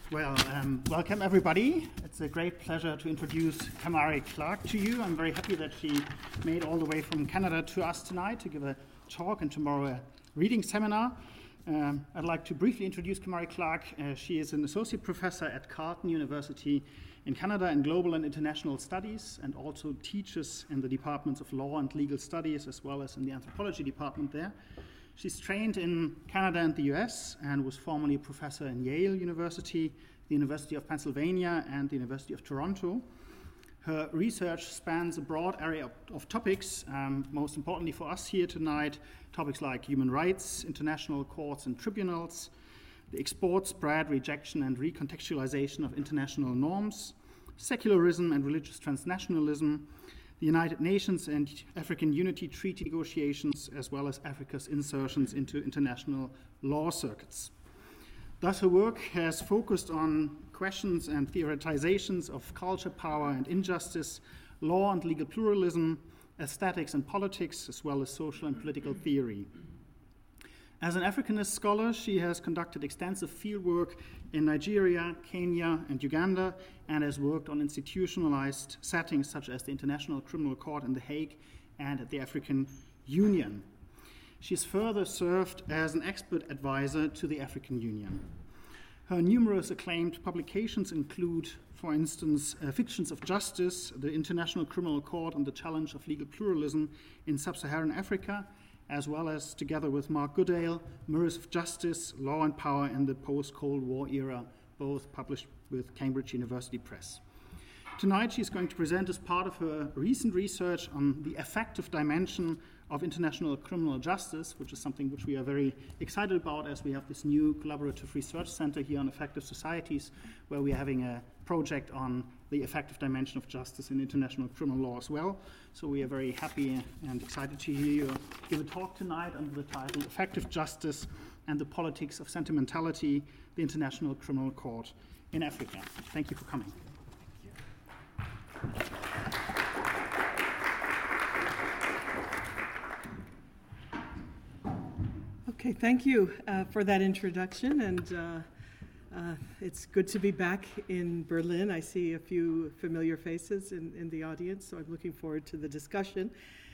Well, welcome everybody. It's a great pleasure to introduce Kamari Clark to you. I'm very happy that she made all the way from Canada to us tonight to give a talk and tomorrow a reading seminar. I'd like to briefly introduce Kamari Clark. She is an associate professor at Carleton University in Canada in global and international studies, and also teaches in the departments of law and legal studies, as well as in the anthropology department there. She's trained in Canada and the US and was formerly a professor in Yale University, the University of Pennsylvania, and the University of Toronto. Her research spans a broad area of topics, most importantly for us here tonight, topics like human rights, international courts and tribunals, the export, spread, rejection, and recontextualization of international norms, secularism and religious transnationalism, the United Nations and African Unity Treaty negotiations, as well as Africa's insertions into international law circuits. Thus, her work has focused on questions and theoretizations of culture, power, and injustice, law and legal pluralism, aesthetics and politics, as well as social and political theory. As an Africanist scholar, she has conducted extensive fieldwork in Nigeria, Kenya, and Uganda, and has worked on institutionalized settings such as the International Criminal Court in The Hague and at the African Union. She's further served as an expert advisor to the African Union. Her numerous acclaimed publications include, for instance, Fictions of Justice, the International Criminal Court and the Challenge of Legal Pluralism in Sub-Saharan Africa, as well as, together with Mark Goodale, Mirrors of Justice, Law and Power in the Post-Cold War Era, both published with Cambridge University Press. Tonight, she's going to present as part of her recent research on the affective dimension of international criminal justice, which is something which we are very excited about as we have this new collaborative research center here on affective societies, where we are having a project on the affective dimension of justice in international criminal law as well. So we are very happy and excited to hear you give a talk tonight under the title Affective Justice and the Politics of Sentimentality, the International Criminal Court in Africa. Thank you for coming. Okay, thank you for that introduction, and it's good to be back in Berlin. I see a few familiar faces in the audience, so I'm looking forward to the discussion.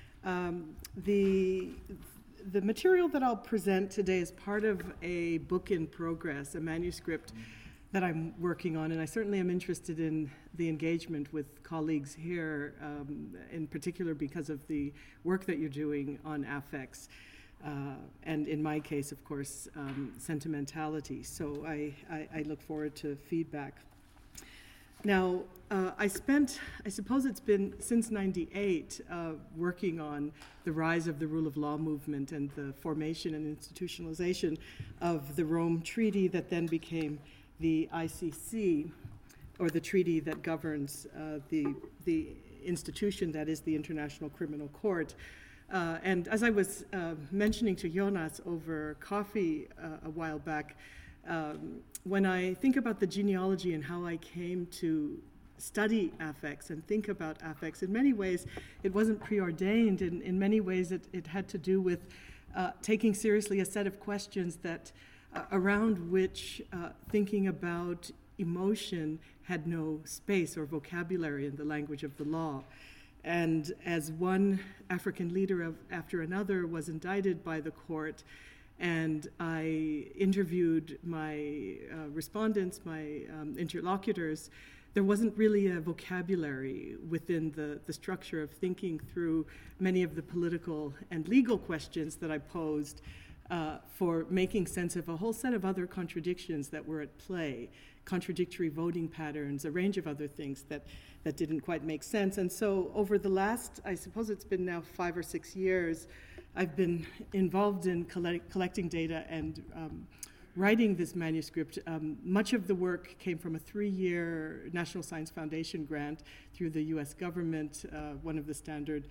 The material that I'll present today is part of a book in progress, a manuscript that I'm working on, and I certainly am interested in the engagement with colleagues here, in particular because of the work that you're doing on affects. And in my case, of course, sentimentality. So I look forward to feedback. Now, I suppose it's been since '98 working on the rise of the rule of law movement and the formation and institutionalization of the Rome Treaty that then became the ICC, or the treaty that governs the institution that is the International Criminal Court. And as I was mentioning to Jonas over coffee a while back, when I think about the genealogy and how I came to study affects and think about affects, in many ways it wasn't preordained. In many ways it had to do with taking seriously a set of questions that around which thinking about emotion had no space or vocabulary in the language of the law. And as one African leader after another was indicted by the court, and I interviewed my respondents, my interlocutors, there wasn't really a vocabulary within the structure of thinking through many of the political and legal questions that I posed for making sense of a whole set of other contradictions that were at play, contradictory voting patterns, a range of other things that didn't quite make sense. And so over the last, I suppose it's been now 5 or 6 years, I've been involved in collecting data and writing this manuscript. Much of the work came from a 3-year National Science Foundation grant through the US government, one of the standard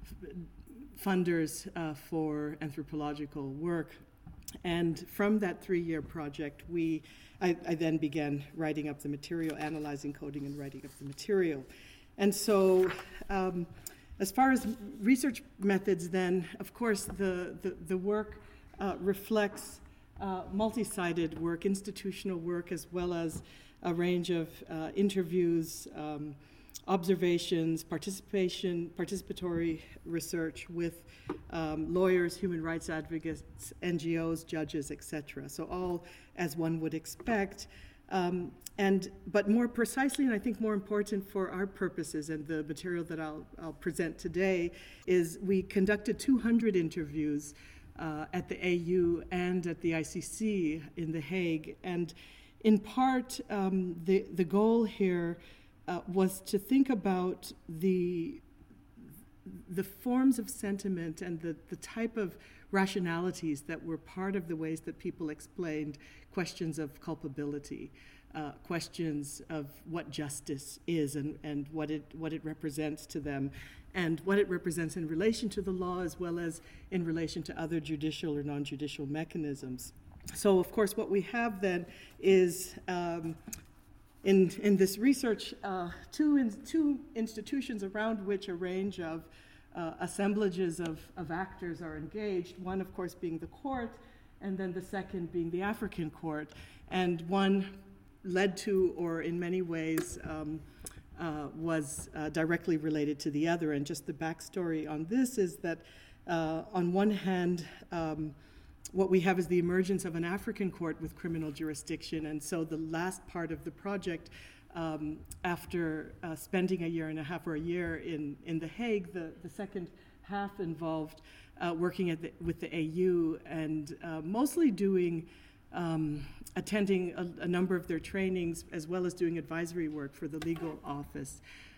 funders for anthropological work. And from that 3-year project, I then began writing up the material, analyzing, coding, and writing up the material. And so as far as research methods then, of course, the work reflects multi-sided work, institutional work, as well as a range of interviews, observations, participatory research with lawyers, human rights advocates, NGOs, judges, etc. So all as one would expect. But more precisely, and I think more important for our purposes and the material that I'll present today, is we conducted 200 interviews at the AU and at the ICC in The Hague. And in part, the goal here was to think about the forms of sentiment and the type of rationalities that were part of the ways that people explained questions of culpability, questions of what justice is and what it represents to them, and what it represents in relation to the law as well as in relation to other judicial or non-judicial mechanisms. So, of course, what we have then is in this research, two institutions around which a range of assemblages of actors are engaged, one, of course, being the court, and then the second being the African court. And one led to, or in many ways, was directly related to the other. And just the backstory on this is that, on one hand, what we have is the emergence of an African court with criminal jurisdiction. And so the last part of the project, after spending a year and a half or a year in The Hague, the second half involved working with the AU and mostly doing, attending a number of their trainings as well as doing advisory work for the legal office.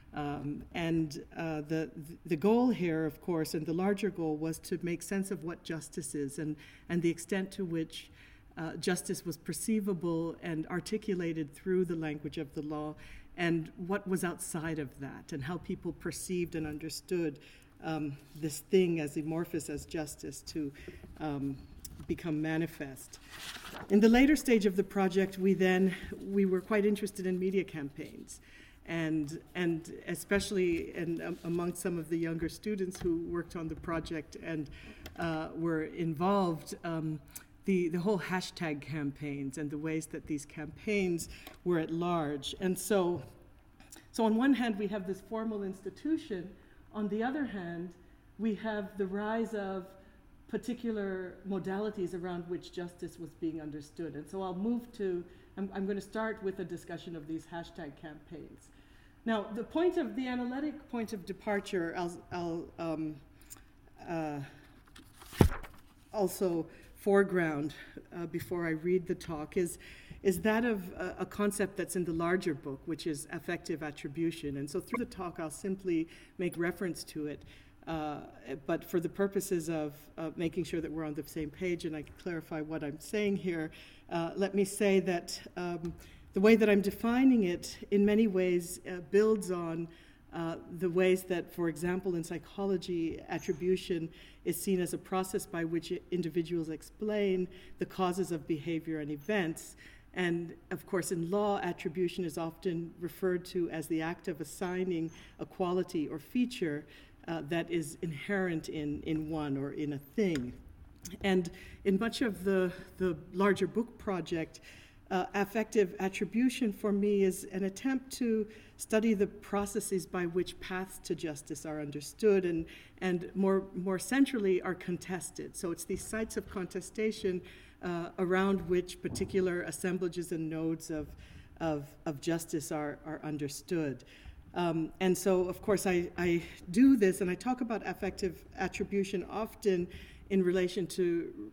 The goal here, of course, and the larger goal was to make sense of what justice is and the extent to which justice was perceivable and articulated through the language of the law, and what was outside of that, and how people perceived and understood this thing as amorphous as justice to become manifest. In the later stage of the project, we were quite interested in media campaigns. And especially among some of the younger students who worked on the project and were involved, the whole hashtag campaigns and the ways that these campaigns were at large. And so on one hand, we have this formal institution. On the other hand, we have the rise of particular modalities around which justice was being understood. And so I'm going to start with a discussion of these hashtag campaigns. Now, the analytic point of departure, I'll also foreground before I read the talk, is that of a concept that's in the larger book, which is affective attribution. And so through the talk, I'll simply make reference to it. But for the purposes of making sure that we're on the same page and I can clarify what I'm saying here, let me say that the way that I'm defining it in many ways builds on the ways that, for example, in psychology, attribution is seen as a process by which individuals explain the causes of behavior and events. And of course, in law, attribution is often referred to as the act of assigning a quality or feature that is inherent in one or in a thing. And in much of the larger book project, affective attribution for me is an attempt to study the processes by which paths to justice are understood and more centrally are contested. So it's these sites of contestation around which particular assemblages and nodes of justice are understood. And so, of course, I do this, and I talk about affective attribution often in relation to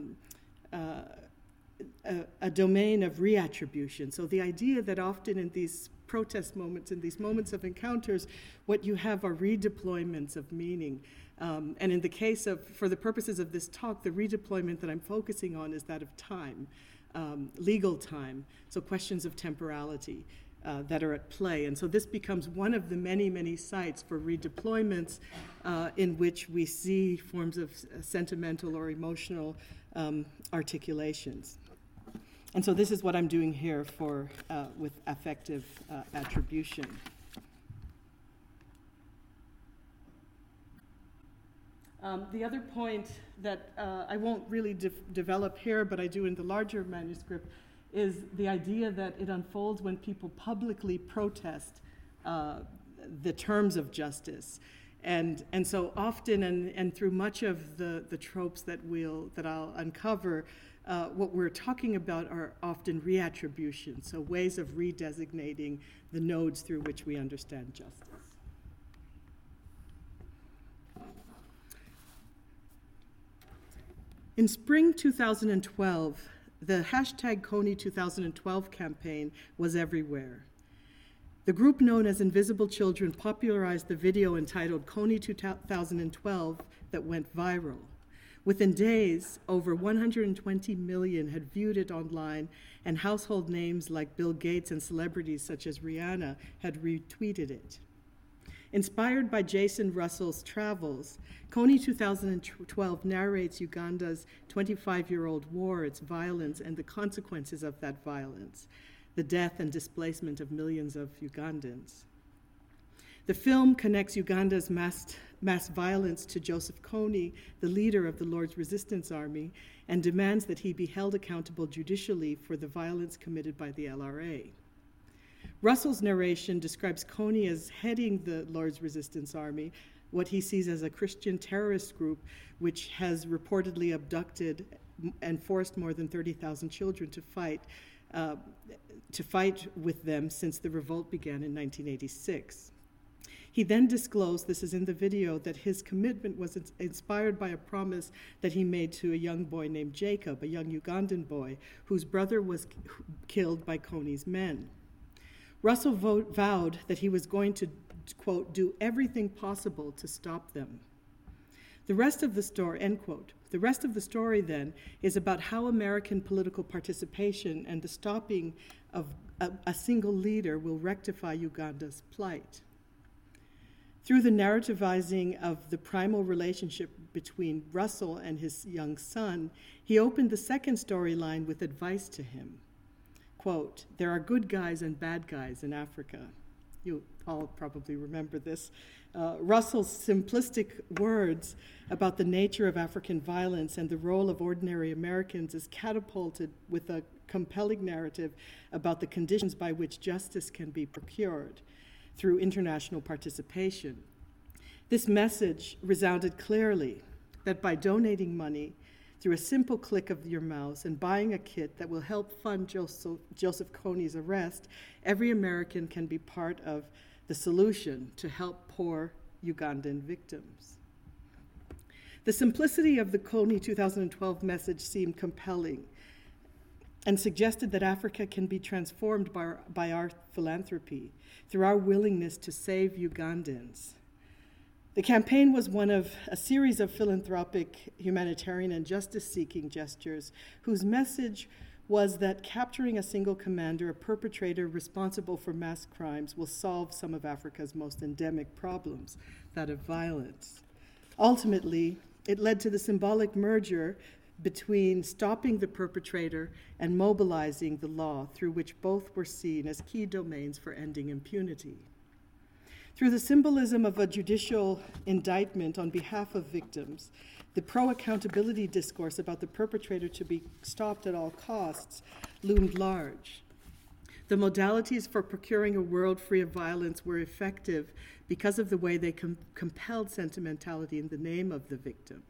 a domain of reattribution. So the idea that often in these protest moments, in these moments of encounters, what you have are redeployments of meaning. And in the case of, for the purposes of this talk, the redeployment that I'm focusing on is that of time, legal time, so questions of temporality that are at play. And so this becomes one of the many, many sites for redeployments in which we see forms of sentimental or emotional articulations. And so this is what I'm doing here with affective attribution. The other point that I won't really develop here, but I do in the larger manuscript, is the idea that it unfolds when people publicly protest the terms of justice. And so often, and through much of the tropes that I'll uncover, what we're talking about are often reattribution, so ways of redesignating the nodes through which we understand justice. In spring 2012, the hashtag Kony 2012 campaign was everywhere. The group known as Invisible Children popularized the video entitled Kony 2012 that went viral. Within days, over 120 million had viewed it online, and household names like Bill Gates and celebrities such as Rihanna had retweeted it. Inspired by Jason Russell's travels, Kony 2012 narrates Uganda's 25-year-old war, its violence, and the consequences of that violence, the death and displacement of millions of Ugandans. The film connects Uganda's mass violence to Joseph Kony, the leader of the Lord's Resistance Army, and demands that he be held accountable judicially for the violence committed by the LRA. Russell's narration describes Kony as heading the Lord's Resistance Army, what he sees as a Christian terrorist group which has reportedly abducted and forced more than 30,000 children to fight with them since the revolt began in 1986. He then disclosed, this is in the video, that his commitment was inspired by a promise that he made to a young boy named Jacob, a young Ugandan boy, whose brother was killed by Kony's men. Russell vowed that he was going to, quote, do everything possible to stop them. The rest of the story, end quote. The rest of the story, then, is about how American political participation and the stopping of a single leader will rectify Uganda's plight. Through the narrativizing of the primal relationship between Russell and his young son, he opened the second storyline with advice to him. Quote, there are good guys and bad guys in Africa. You all probably remember this. Russell's simplistic words about the nature of African violence and the role of ordinary Americans is catapulted with a compelling narrative about the conditions by which justice can be procured through international participation. This message resounded clearly that by donating money through a simple click of your mouse and buying a kit that will help fund Joseph Kony's arrest, every American can be part of the solution to help poor Ugandan victims. The simplicity of the Kony 2012 message seemed compelling and suggested that Africa can be transformed by our philanthropy, through our willingness to save Ugandans. The campaign was one of a series of philanthropic, humanitarian, and justice-seeking gestures whose message was that capturing a single commander, a perpetrator responsible for mass crimes, will solve some of Africa's most endemic problems, that of violence. Ultimately, it led to the symbolic merger between stopping the perpetrator and mobilizing the law, through which both were seen as key domains for ending impunity. Through the symbolism of a judicial indictment on behalf of victims, the pro-accountability discourse about the perpetrator to be stopped at all costs loomed large. The modalities for procuring a world free of violence were effective because of the way they compelled sentimentality in the name of the victim.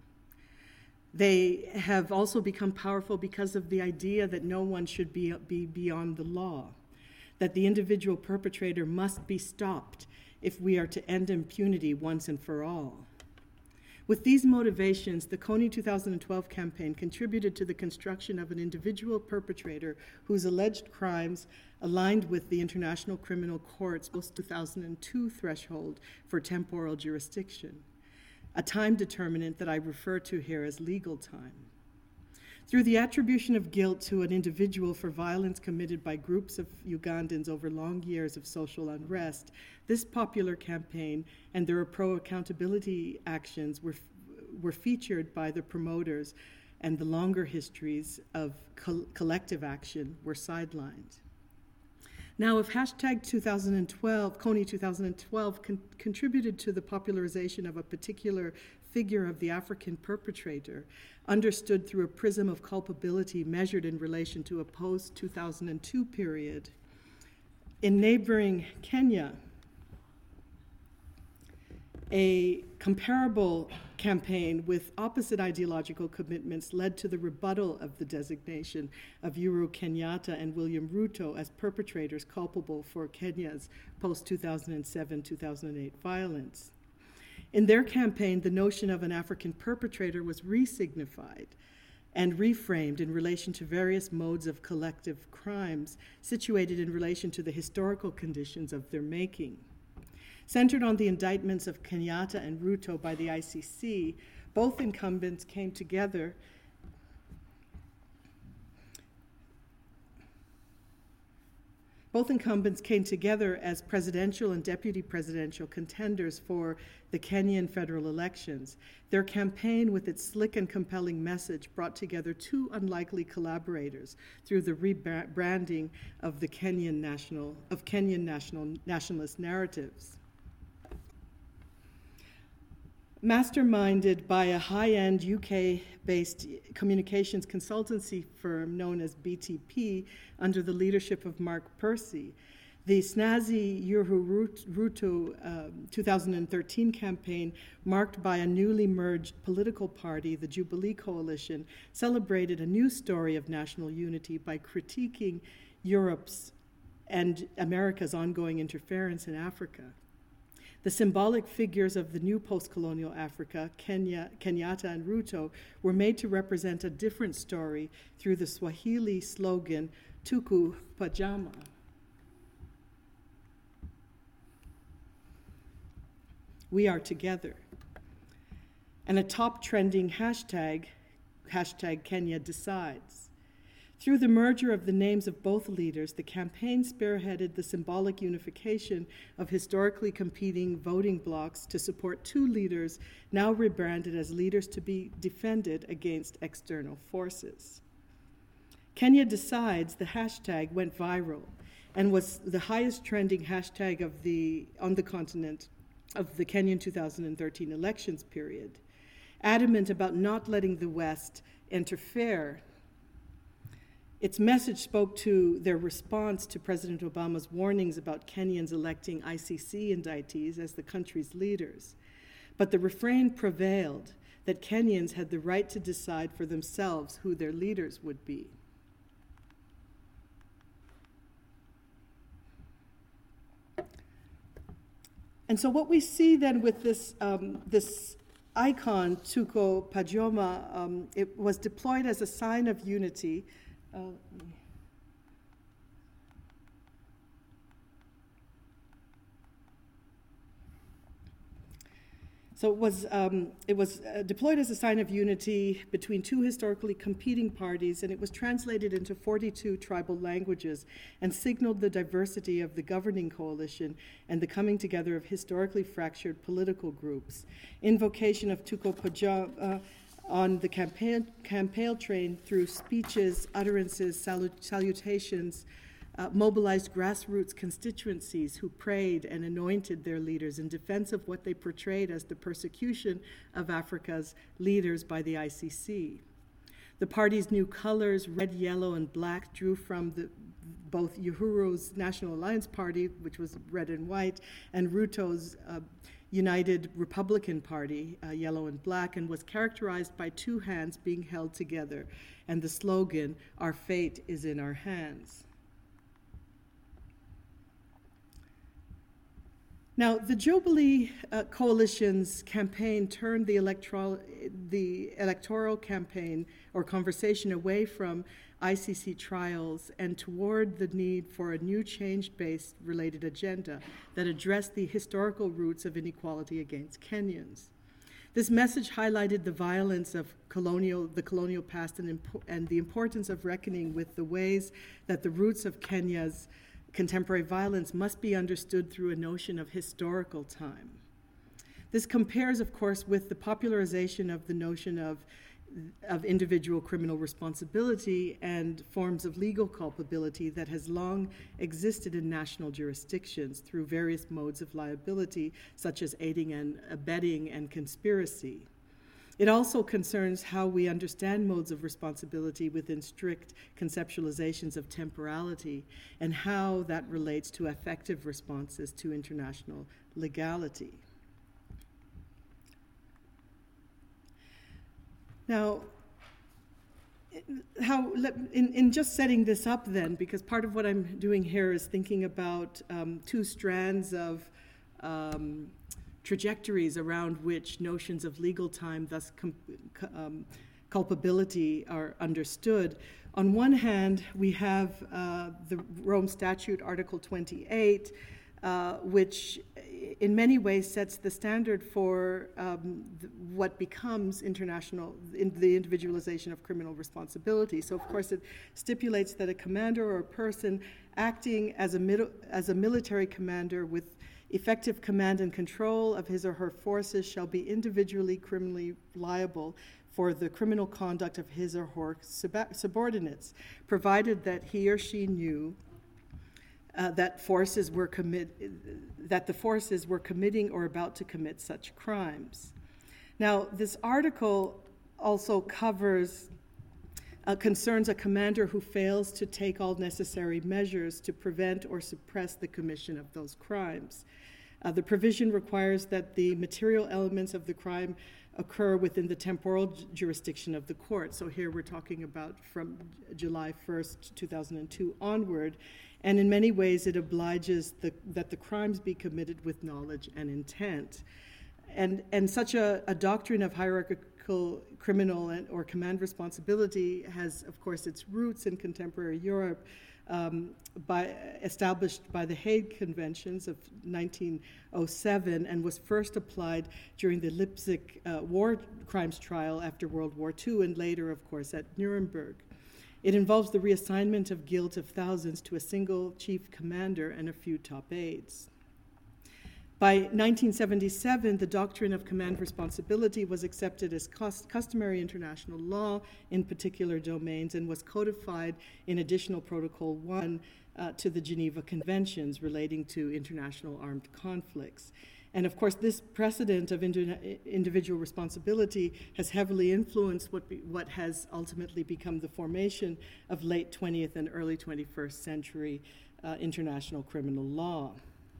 They have also become powerful because of the idea that no one should be beyond the law, that the individual perpetrator must be stopped if we are to end impunity once and for all. With these motivations, the Kony 2012 campaign contributed to the construction of an individual perpetrator whose alleged crimes aligned with the International Criminal Court's post-2002 threshold for temporal jurisdiction, a time determinant that I refer to here as legal time. Through the attribution of guilt to an individual for violence committed by groups of Ugandans over long years of social unrest, this popular campaign and their pro-accountability actions were featured by the promoters, and the longer histories of collective action were sidelined. Now, if hashtag 2012, Kony 2012, contributed to the popularization of a particular figure of the African perpetrator, understood through a prism of culpability measured in relation to a post-2002 period. In neighboring Kenya, a comparable campaign with opposite ideological commitments led to the rebuttal of the designation of Uhuru Kenyatta and William Ruto as perpetrators culpable for Kenya's post-2007-2008 violence. In their campaign, the notion of an African perpetrator was resignified and reframed in relation to various modes of collective crimes situated in relation to the historical conditions of their making. Centered on the indictments of Kenyatta and Ruto by the ICC, both incumbents came together as presidential and deputy presidential contenders for the Kenyan federal elections. Their campaign, with its slick and compelling message, brought together two unlikely collaborators through the rebranding of the Kenyan nationalist narratives. Masterminded by a high-end UK-based communications consultancy firm known as BTP under the leadership of Mark Percy, the snazzy Uhuru Ruto 2013 campaign, marked by a newly merged political party, the Jubilee Coalition, celebrated a new story of national unity by critiquing Europe's and America's ongoing interference in Africa. The symbolic figures of the new post-colonial Africa, Kenyatta and Ruto, were made to represent a different story through the Swahili slogan, Tuku Pajama. We are together. And a top trending hashtag Kenya Decides. Through the merger of the names of both leaders, the campaign spearheaded the symbolic unification of historically competing voting blocs to support two leaders now rebranded as leaders to be defended against external forces. Kenya Decides, the hashtag, went viral and was the highest trending hashtag on the continent of the Kenyan 2013 elections period. Adamant about not letting the West interfere, its message spoke to their response to President Obama's warnings about Kenyans electing ICC indictees as the country's leaders. But the refrain prevailed that Kenyans had the right to decide for themselves who their leaders would be. And so what we see then with this icon, Tuku Pajama, it was deployed as a sign of unity. So it was deployed as a sign of unity between two historically competing parties, and it was translated into 42 tribal languages and signaled the diversity of the governing coalition and the coming together of historically fractured political groups. Invocation of Tuku Pajama on the campaign train through speeches, utterances, salutations, mobilized grassroots constituencies who prayed and anointed their leaders in defense of what they portrayed as the persecution of Africa's leaders by the ICC. The party's new colors, red, yellow, and black, drew from both Uhuru's National Alliance Party, which was red and white, and Ruto's United Republican Party, yellow and black, and was characterized by two hands being held together, and the slogan, "Our fate is in our hands." Now, the Jubilee Coalition's campaign turned the electoral campaign or conversation away from ICC trials and toward the need for a new change-based related agenda that addressed the historical roots of inequality against Kenyans. This message highlighted the violence of the colonial past and the importance of reckoning with the ways that the roots of Kenya's contemporary violence must be understood through a notion of historical time. This compares, of course, with the popularization of the notion of individual criminal responsibility and forms of legal culpability that has long existed in national jurisdictions through various modes of liability, such as aiding and abetting and conspiracy. It also concerns how we understand modes of responsibility within strict conceptualizations of temporality and how that relates to effective responses to international legality. Now, in just setting this up then, because part of what I'm doing here is thinking about two strands of trajectories around which notions of legal time, thus culpability, are understood. On one hand, we have the Rome Statute, Article 28, which in many ways sets the standard for what becomes the individualization of criminal responsibility. So, of course, it stipulates that a commander or a person acting as a military commander with effective command and control of his or her forces shall be individually criminally liable for the criminal conduct of his or her subordinates, provided that he or she knew that the forces were committing or about to commit such crimes. Now, this article also concerns a commander who fails to take all necessary measures to prevent or suppress the commission of those crimes. The provision requires that the material elements of the crime occur within the temporal jurisdiction of the court. So here we're talking about from July 1st, 2002 onward, and in many ways it obliges that the crimes be committed with knowledge and intent. And such a doctrine of hierarchical criminal or command responsibility has, of course, its roots in contemporary Europe, established by the Hague Conventions of 1907, and was first applied during the Leipzig war crimes trial after World War II, and later, of course, at Nuremberg. It involves the reassignment of guilt of thousands to a single chief commander and a few top aides. By 1977, the doctrine of command responsibility was accepted as customary international law in particular domains and was codified in Additional Protocol 1 to the Geneva Conventions relating to international armed conflicts. And of course, this precedent of individual responsibility has heavily influenced what has ultimately become the formation of late 20th and early 21st century international criminal law.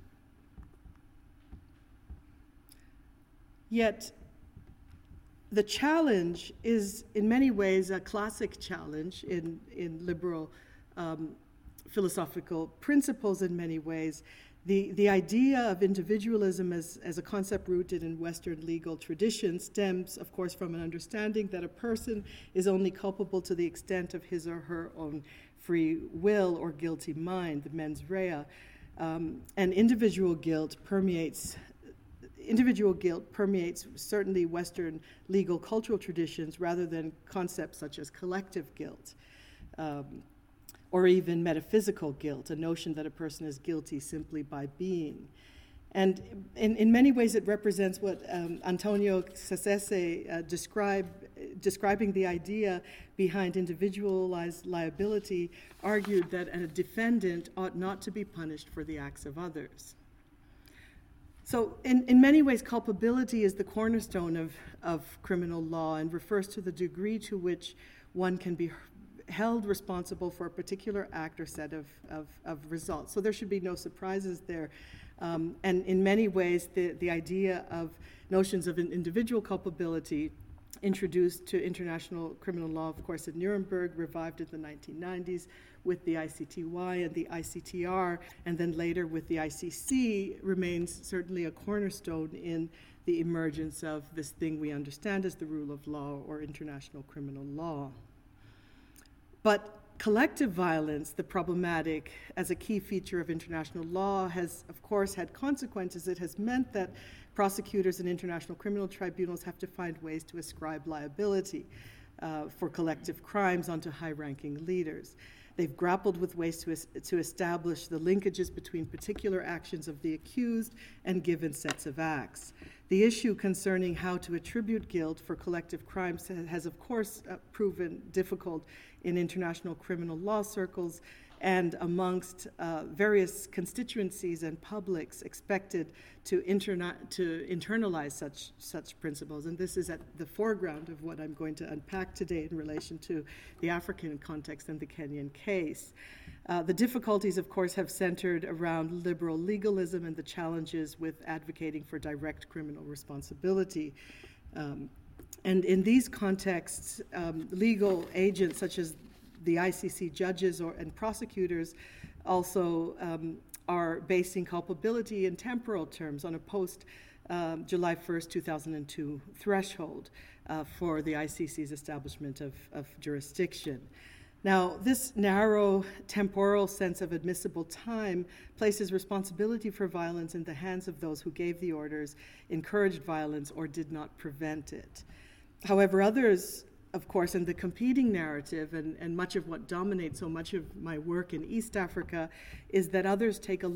Yet, the challenge is in many ways a classic challenge in liberal philosophical principles in many ways. The idea of individualism as a concept rooted in Western legal tradition stems, of course, from an understanding that a person is only culpable to the extent of his or her own free will or guilty mind, the mens rea. And individual guilt permeates certainly Western legal cultural traditions rather than concepts such as collective guilt or even metaphysical guilt, a notion that a person is guilty simply by being. And in many ways it represents what Antonio Cassese describing the idea behind individualized liability, argued that a defendant ought not to be punished for the acts of others. So in many ways, culpability is the cornerstone of criminal law and refers to the degree to which one can be held responsible for a particular act or set of results. So there should be no surprises there. And in many ways, the idea of notions of an individual culpability introduced to international criminal law, of course, at Nuremberg, revived in the 1990s with the ICTY and the ICTR, and then later with the ICC, remains certainly a cornerstone in the emergence of this thing we understand as the rule of law or international criminal law. But collective violence, the problematic, as a key feature of international law, has, of course, had consequences. It has meant that prosecutors and international criminal tribunals have to find ways to ascribe liability for collective crimes onto high-ranking leaders. They've grappled with ways to establish the linkages between particular actions of the accused and given sets of acts. The issue concerning how to attribute guilt for collective crimes has of course, proven difficult in international criminal law circles, and amongst various constituencies and publics expected to internalize such principles. And this is at the foreground of what I'm going to unpack today in relation to the African context and the Kenyan case. The difficulties, of course, have centered around liberal legalism and the challenges with advocating for direct criminal responsibility. And in these contexts, legal agents such as the ICC judges and prosecutors also are basing culpability in temporal terms on a post-July 1st, 2002 threshold for the ICC's establishment of jurisdiction. Now, this narrow temporal sense of admissible time places responsibility for violence in the hands of those who gave the orders, encouraged violence, or did not prevent it. However, others, of course, in the competing narrative, and much of what dominates so much of my work in East Africa, is that others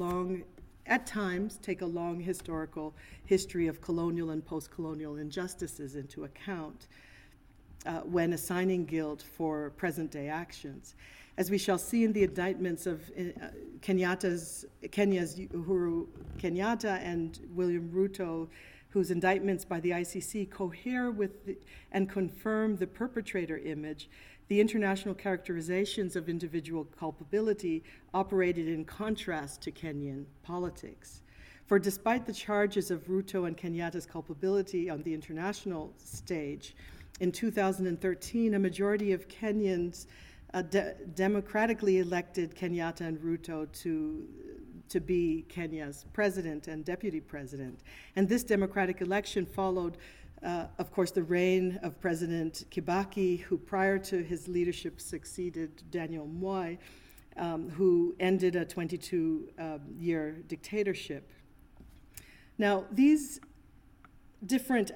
at times take a long historical history of colonial and post-colonial injustices into account when assigning guilt for present-day actions. As we shall see in the indictments of Kenya's Uhuru Kenyatta and William Ruto, whose indictments by the ICC cohere with and confirm the perpetrator image, the international characterizations of individual culpability operated in contrast to Kenyan politics. For despite the charges of Ruto and Kenyatta's culpability on the international stage, in 2013, a majority of Kenyans democratically elected Kenyatta and Ruto to be Kenya's president and deputy president. And this democratic election followed, of course, the reign of President Kibaki, who prior to his leadership succeeded Daniel Moi, who ended a 22-year dictatorship. Now, these different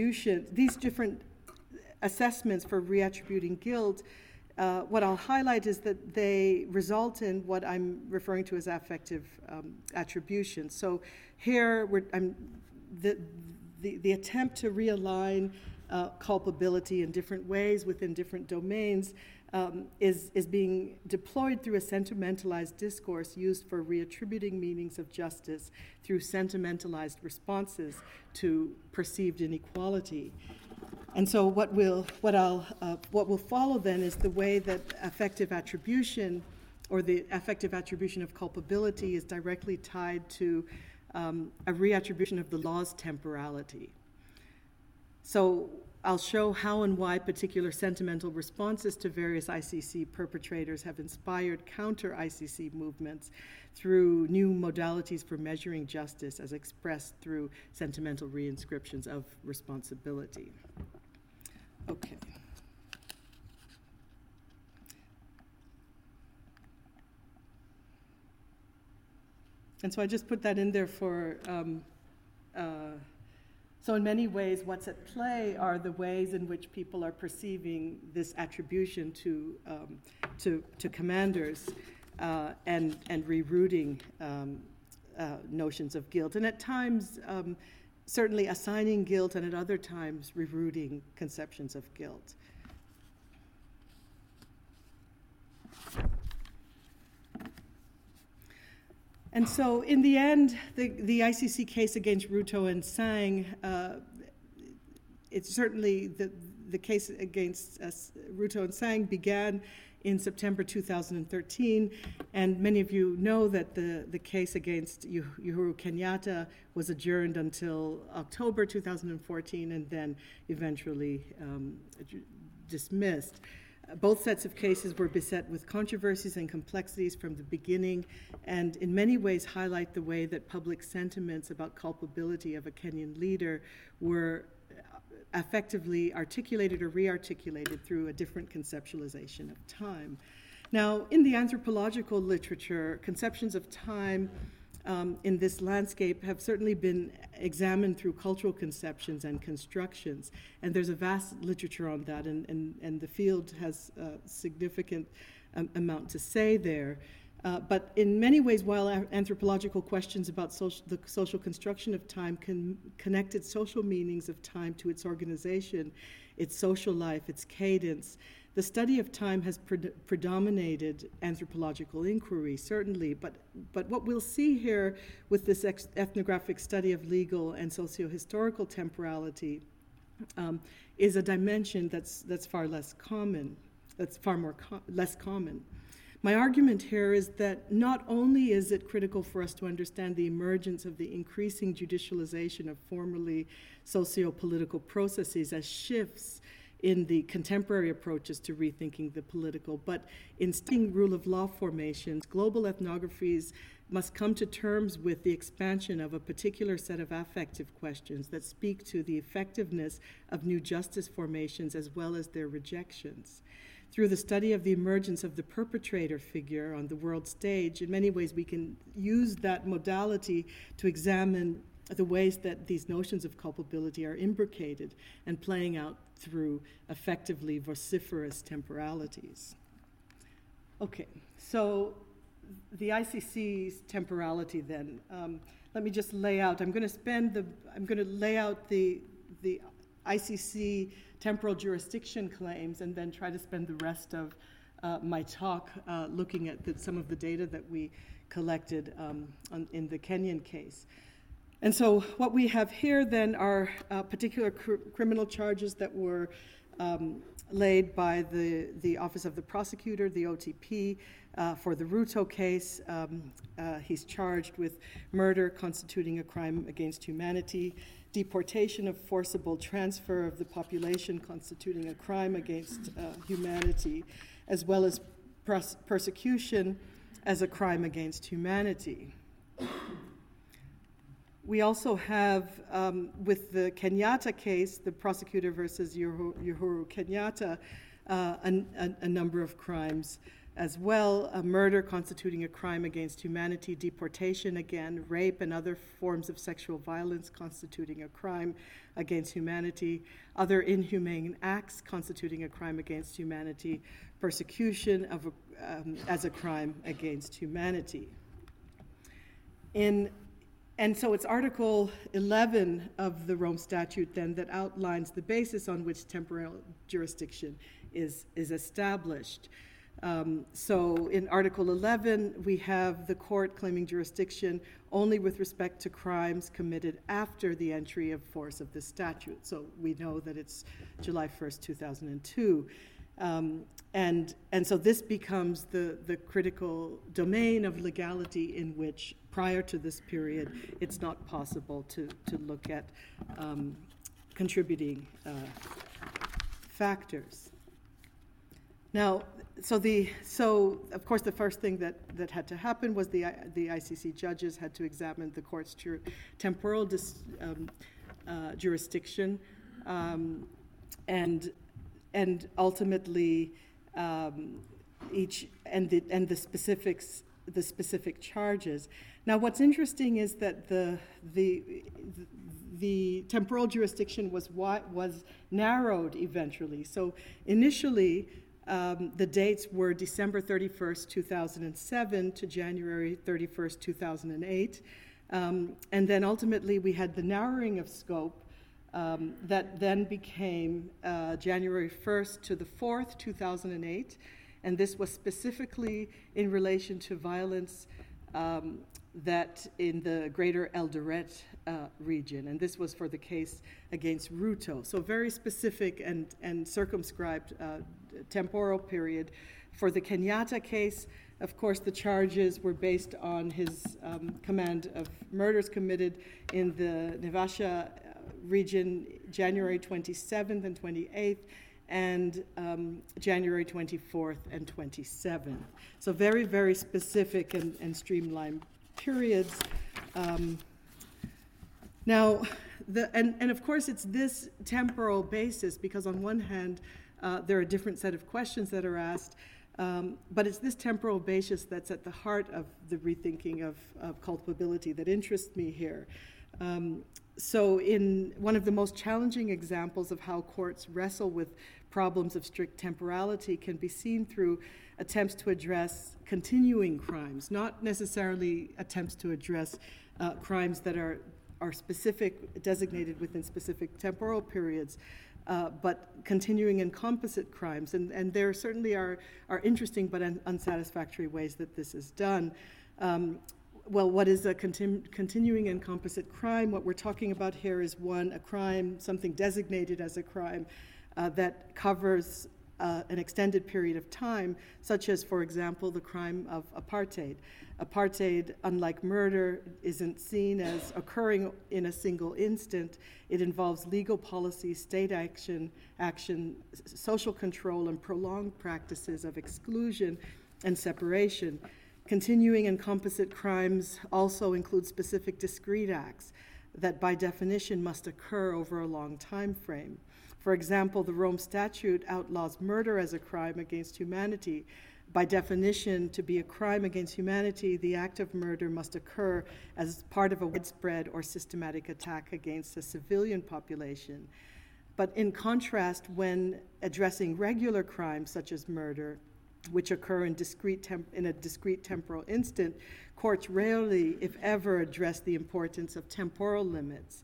assessments for reattributing guilt, what I'll highlight is that they result in what I'm referring to as affective attribution. So here, the attempt to realign culpability in different ways within different domains is being deployed through a sentimentalized discourse used for reattributing meanings of justice through sentimentalized responses to perceived inequality. And so what will follow then is the way that affective attribution, or the affective attribution of culpability, is directly tied to a reattribution of the law's temporality. So I'll show how and why particular sentimental responses to various ICC perpetrators have inspired counter-ICC movements through new modalities for measuring justice as expressed through sentimental reinscriptions of responsibility. Okay. And so I just put that in there for, so in many ways what's at play are the ways in which people are perceiving this attribution to commanders and rerouting notions of guilt. And at times, certainly assigning guilt, and at other times rerouting conceptions of guilt. And so in the end, the ICC case against Ruto and Sang, it's certainly the case against Ruto and Sang began in September 2013, and many of you know that the case against Uhuru Kenyatta was adjourned until October 2014 and then eventually dismissed. Both sets of cases were beset with controversies and complexities from the beginning, and in many ways highlight the way that public sentiments about culpability of a Kenyan leader were effectively articulated or re-articulated through a different conceptualization of time. Now, in the anthropological literature, conceptions of time in this landscape have certainly been examined through cultural conceptions and constructions, and there's a vast literature on that, and the field has a significant amount to say there. But in many ways, while anthropological questions about the social construction of time connected social meanings of time to its organization, its social life, its cadence, The study of time has predominated anthropological inquiry, certainly, but what we'll see here with this ethnographic study of legal and socio-historical temporality is a dimension that's far less common, less common. My argument here is that not only is it critical for us to understand the emergence of the increasing judicialization of formerly socio-political processes as shifts in the contemporary approaches to rethinking the political, but in studying rule of law formations, global ethnographies must come to terms with the expansion of a particular set of affective questions that speak to the effectiveness of new justice formations as well as their rejections. Through the study of the emergence of the perpetrator figure on the world stage, in many ways we can use that modality to examine the ways that these notions of culpability are imbricated and playing out through effectively vociferous temporalities. Okay, so the ICC's temporality then. Let me just lay out, I'm going to lay out the ICC temporal jurisdiction claims and then try to spend the rest of my talk looking at some of the data that we collected in the Kenyan case. And so what we have here then are particular criminal charges that were laid by the Office of the Prosecutor, the OTP, for the Ruto case. He's charged with murder constituting a crime against humanity, deportation of forcible transfer of the population constituting a crime against humanity, as well as persecution as a crime against humanity. We also have, with the Kenyatta case, the prosecutor versus Uhuru Kenyatta, a number of crimes as well. A murder constituting a crime against humanity, deportation again, rape and other forms of sexual violence constituting a crime against humanity, other inhumane acts constituting a crime against humanity, persecution as a crime against humanity. And so it's Article 11 of the Rome Statute then that outlines the basis on which temporal jurisdiction is established. So in Article 11, we have the court claiming jurisdiction only with respect to crimes committed after the entry of force of the statute. So we know that it's July 1st, 2002. And so this becomes the critical domain of legality in which, prior to this period, it's not possible to look at contributing factors. Now, so of course the first thing that had to happen was the ICC judges had to examine the court's temporal jurisdiction, and ultimately the specific charges. Now, what's interesting is that the temporal jurisdiction was narrowed eventually. So initially, the dates were December 31st, 2007 to January 31st, 2008. And then ultimately we had the narrowing of scope that then became January 1st to the 4th, 2008. And this was specifically in relation to violence that in the greater Eldoret region. And this was for the case against Ruto. So very specific and circumscribed temporal period. For the Kenyatta case, of course, the charges were based on his command of murders committed in the Naivasha region, January 27th and 28th, and January 24th and 27th. So very, very specific and streamlined periods. Now, and of course, it's this temporal basis, because on one hand, there are a different set of questions that are asked, but it's this temporal basis that's at the heart of the rethinking of culpability that interests me here. So in one of the most challenging examples of how courts wrestle with problems of strict temporality can be seen through attempts to address continuing crimes, not necessarily attempts to address crimes that are specific, designated within specific temporal periods, but continuing and composite crimes. And there certainly are interesting but unsatisfactory ways that this is done. Well, what is a continuing and composite crime? What we're talking about here is a crime, something designated as a crime that covers an extended period of time, such as, for example, the crime of apartheid. Apartheid, unlike murder, isn't seen as occurring in a single instant. It involves legal policy, state action, social control, and prolonged practices of exclusion and separation. Continuing and composite crimes also include specific discrete acts that by definition must occur over a long time frame. For example, the Rome Statute outlaws murder as a crime against humanity. By definition, to be a crime against humanity, the act of murder must occur as part of a widespread or systematic attack against a civilian population. But in contrast, when addressing regular crimes such as murder, which occur in a discrete temporal instant, courts rarely, if ever, address the importance of temporal limits.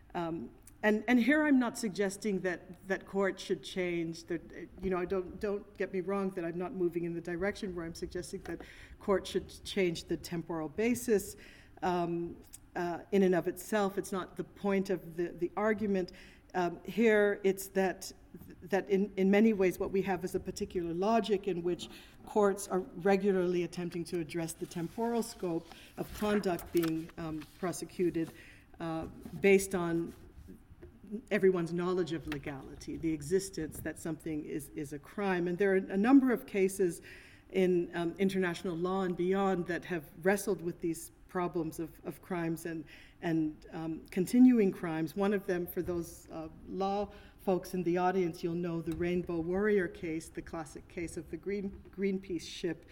And here I'm not suggesting that courts should change. That, don't get me wrong, that I'm not moving in the direction where I'm suggesting that courts should change the temporal basis in and of itself. It's not the point of the argument. Here it's that in many ways what we have is a particular logic in which courts are regularly attempting to address the temporal scope of conduct being prosecuted based on everyone's knowledge of legality, the existence that something is a crime. And there are a number of cases in international law and beyond that have wrestled with these problems of crimes and continuing crimes. One of them, for those law folks in the audience, you'll know the Rainbow Warrior case, the classic case of the Greenpeace ship.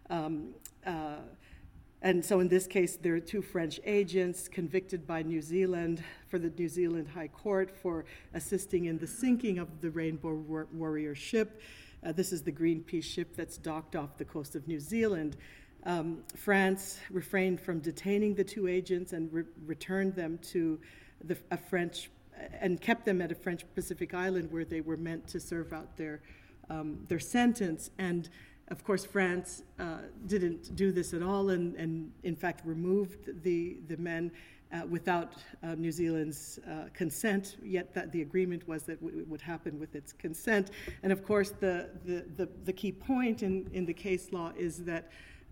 And so in this case, there are two French agents convicted by New Zealand for the New Zealand High Court for assisting in the sinking of the Rainbow Warrior ship. This is the Greenpeace ship that's docked off the coast of New Zealand. France refrained from detaining the two agents and returned them to a French, and kept them at a French Pacific island where they were meant to serve out their sentence. And of course, France didn't do this at all, and in fact removed the men without New Zealand's consent. Yet that the agreement was that it would happen with its consent. And of course, the key point in the case law is that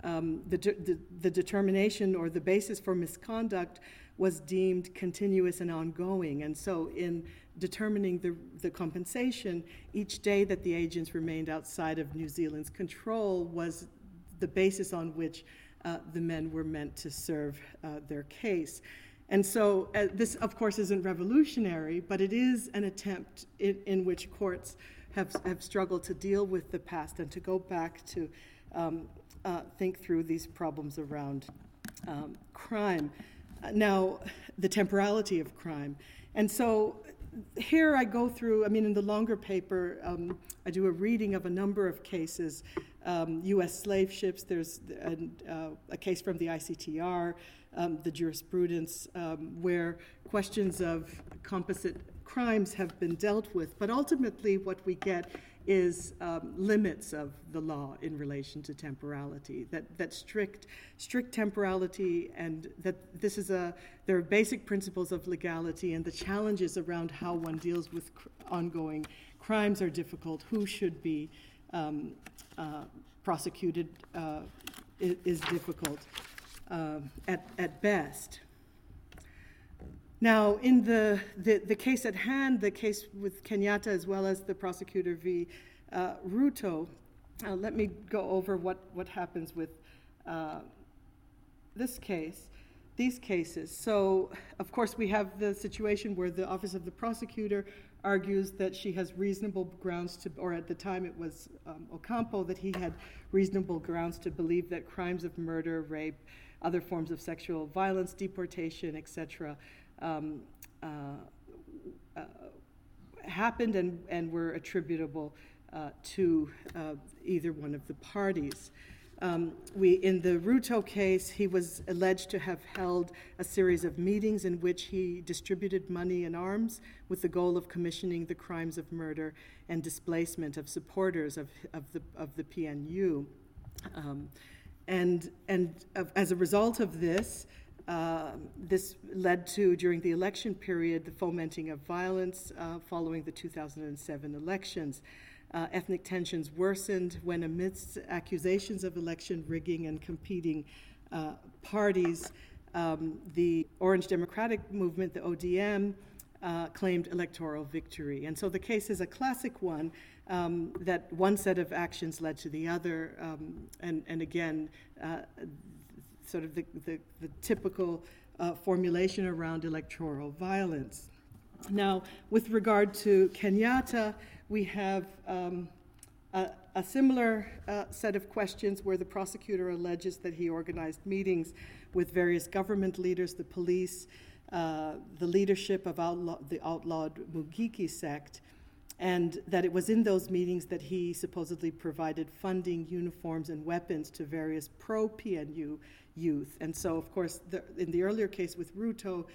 the determination or the basis for misconduct was deemed continuous and ongoing. And so in determining the compensation, each day that the agents remained outside of New Zealand's control was the basis on which the men were meant to serve their case. And so this, of course, isn't revolutionary, but it is an attempt in which courts have struggled to deal with the past and to go back to think through these problems around crime. Now, the temporality of crime. And so here I go through, in the longer paper, I do a reading of a number of cases. U.S. slave ships, there's a case from the ICTR, the jurisprudence, where questions of composite crimes have been dealt with. But ultimately what we get is limits of the law in relation to temporality, that strict temporality, and that there are basic principles of legality, and the challenges around how one deals with ongoing crimes are difficult. Who should be prosecuted is difficult at best. Now, in the case at hand, the case with Kenyatta as well as the prosecutor v. Ruto, let me go over what happens with these cases. So, of course, we have the situation where the Office of the Prosecutor argues that she has reasonable grounds to, or at the time it was Ocampo, that he had reasonable grounds to believe that crimes of murder, rape, other forms of sexual violence, deportation, etc., happened and were attributable to either one of the parties. In the Ruto case, he was alleged to have held a series of meetings in which he distributed money and arms with the goal of commissioning the crimes of murder and displacement of supporters of the PNU. As a result of this, this led to, during the election period, the fomenting of violence following the 2007 elections. Ethnic tensions worsened when, amidst accusations of election rigging and competing parties, the Orange Democratic Movement, the ODM, claimed electoral victory. And so the case is a classic one, that one set of actions led to the other, and again, sort of the typical formulation around electoral violence. Now, with regard to Kenyatta, we have a similar set of questions where the prosecutor alleges that he organized meetings with various government leaders, the police, the leadership of the outlawed Mungiki sect, and that it was in those meetings that he supposedly provided funding, uniforms, and weapons to various pro-PNU youth. And so, of course, in the earlier case with Ruto,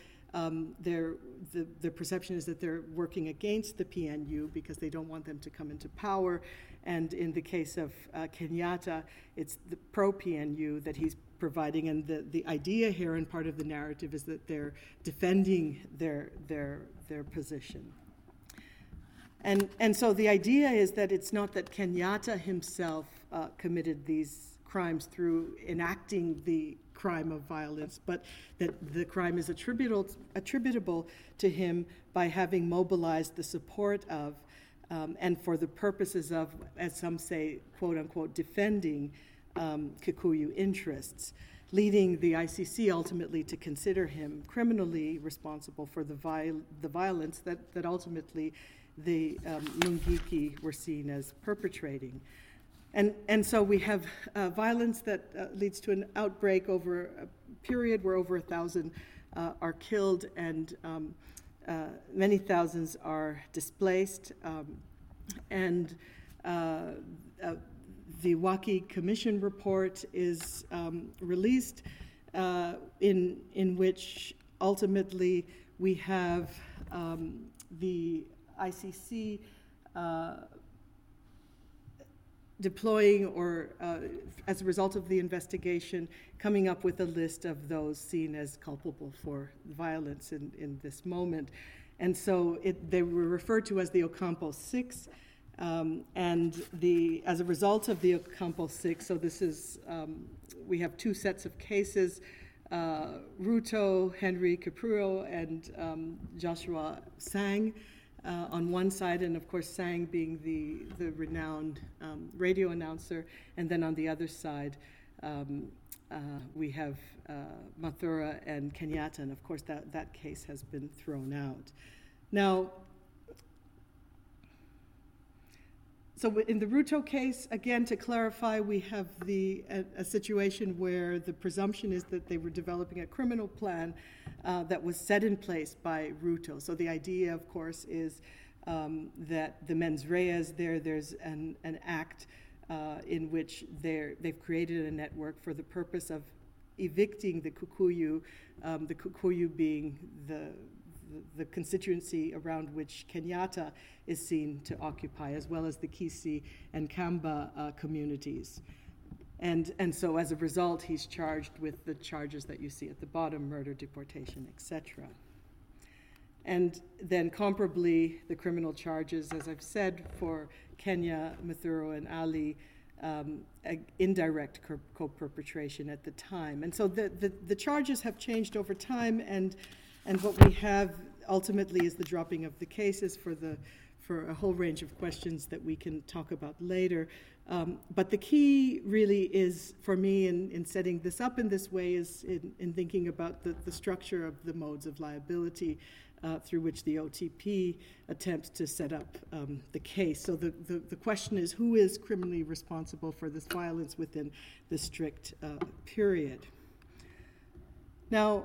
the perception is that they're working against the PNU because they don't want them to come into power. And in the case of Kenyatta, it's the pro-PNU that he's providing. And the idea here, and part of the narrative, is that they're defending their position. And so the idea is that it's not that Kenyatta himself committed these crimes through enacting the crime of violence, but that the crime is attributable to him by having mobilized the support of, and for the purposes of, as some say, quote unquote, defending Kikuyu interests, leading the ICC ultimately to consider him criminally responsible for the violence that ultimately the Mungiki were seen as perpetrating. And so we have violence that leads to an outbreak over a period where over 1,000 are killed and many thousands are displaced. And the Waki Commission report is released, in which ultimately we have the ICC deploying, or as a result of the investigation, coming up with a list of those seen as culpable for violence in this moment. And so they were referred to as the Ocampo Six, and as a result of the Ocampo Six, so this is, we have two sets of cases, Ruto, Henry Kipruo, and Joshua Sang, on one side, and of course Sang being the renowned radio announcer, and then on the other side we have Mathura and Kenyatta, and of course that case has been thrown out. Now, so in the Ruto case, again, to clarify, we have a situation where the presumption is that they were developing a criminal plan that was set in place by Ruto. So the idea, of course, is that the mens rea is there's an act in which they've created a network for the purpose of evicting the Kikuyu being the constituency around which Kenyatta is seen to occupy, as well as the Kisii and Kamba communities. And so as a result, he's charged with the charges that you see at the bottom, murder, deportation, etc. And then comparably, the criminal charges, as I've said, for Kenya, Mathura, and Ali, indirect co-perpetration at the time. And so the charges have changed over time, and what we have ultimately is the dropping of the cases for a whole range of questions that we can talk about later. But the key really is, for me, in setting this up in this way, is in thinking about the structure of the modes of liability through which the OTP attempts to set up the case. So the question is, who is criminally responsible for this violence within the strict period? Now,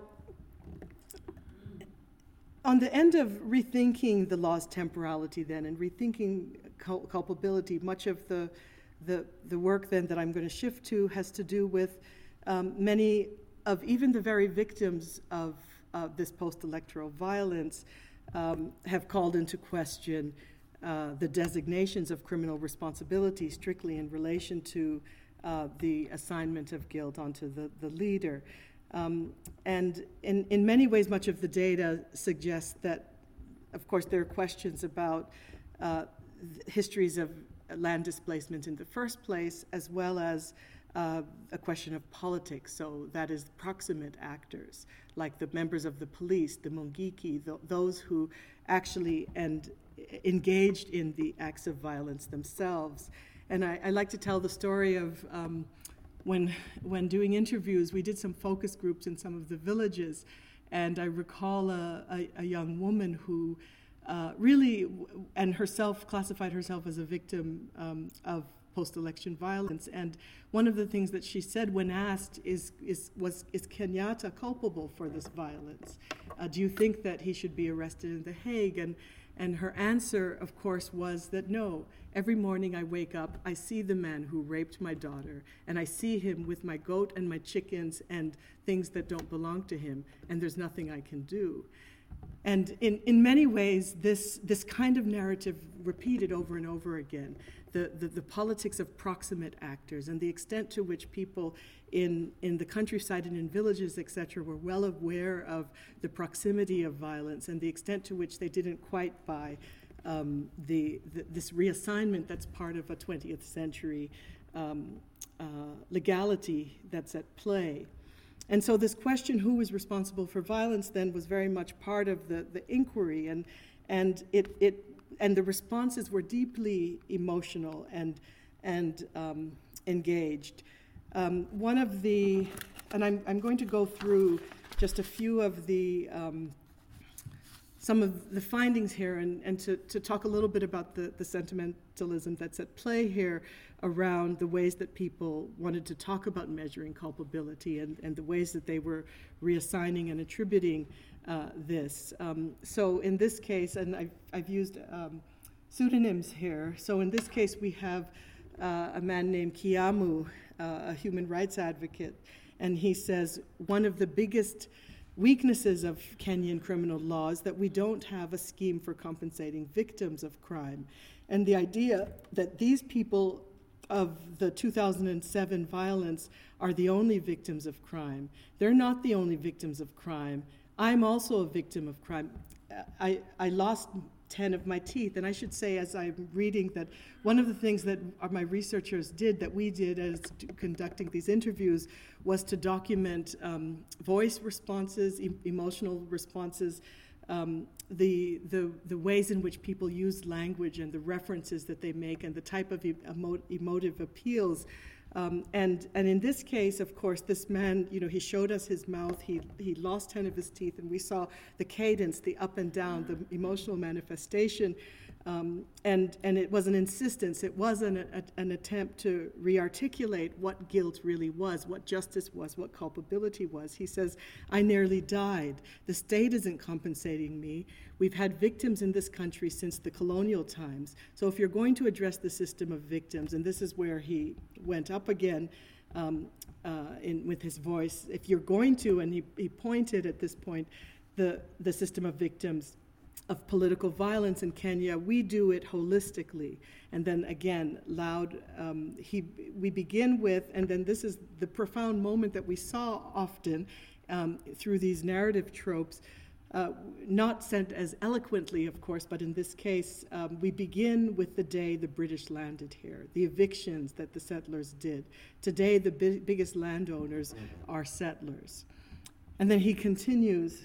on the end of rethinking the law's temporality then, and rethinking culpability, much of the the work then that I'm going to shift to has to do with many of even the very victims of this post-electoral violence have called into question the designations of criminal responsibility strictly in relation to the assignment of guilt onto the leader. And in many ways, much of the data suggests that, of course, there are questions about histories of land displacement in the first place, as well as a question of politics. So that is proximate actors, like the members of the police, the Mungiki, those who actually engaged in the acts of violence themselves. And I like to tell the story of when doing interviews, we did some focus groups in some of the villages, and I recall a young woman who really, and herself classified herself as a victim of post-election violence. And one of the things that she said when asked is Kenyatta culpable for this violence? Do you think that he should be arrested in The Hague? And her answer, of course, was that no. Every morning I wake up, I see the man who raped my daughter, and I see him with my goat and my chickens and things that don't belong to him, and there's nothing I can do. And in many ways, this kind of narrative repeated over and over again, the politics of proximate actors and the extent to which people in the countryside and in villages, etc., were well aware of the proximity of violence and the extent to which they didn't quite buy this reassignment that's part of a 20th century legality that's at play. And so this question, who was responsible for violence, then was very much part of the inquiry, and the responses were deeply emotional and engaged. One of the, and I'm going to go through just a few of the some of the findings here, and to talk a little bit about the sentimentalism that's at play here around the ways that people wanted to talk about measuring culpability and the ways that they were reassigning and attributing this. So in this case, and I've used pseudonyms here. So in this case, we have a man named Kiamu, a human rights advocate, and he says one of the biggest weaknesses of Kenyan criminal law is that we don't have a scheme for compensating victims of crime. And the idea that these people of the 2007 violence are the only victims of crime. They're not the only victims of crime. I'm also a victim of crime. I lost 10 of my teeth, and I should say, as I'm reading, that one of the things that my researchers did, that we did as conducting these interviews, was to document voice responses, emotional responses, the ways in which people use language and the references that they make and the type of emotive appeals. And in this case, of course, this man, he showed us his mouth. He lost 10 of his teeth, and we saw the cadence, the up and down, the emotional manifestation. And it was an insistence. It was an attempt to re-articulate what guilt really was, what justice was, what culpability was. He says, I nearly died. The state isn't compensating me. We've had victims in this country since the colonial times. So if you're going to address the system of victims, and this is where he went up again with his voice, if you're going to, and he pointed at this point, the system of victims of political violence in Kenya, we do it holistically. And then again, loud, we begin with, and then this is the profound moment that we saw often through these narrative tropes, not sent as eloquently, of course, but in this case, we begin with the day the British landed here, the evictions that the settlers did. Today, the biggest landowners are settlers. And then he continues,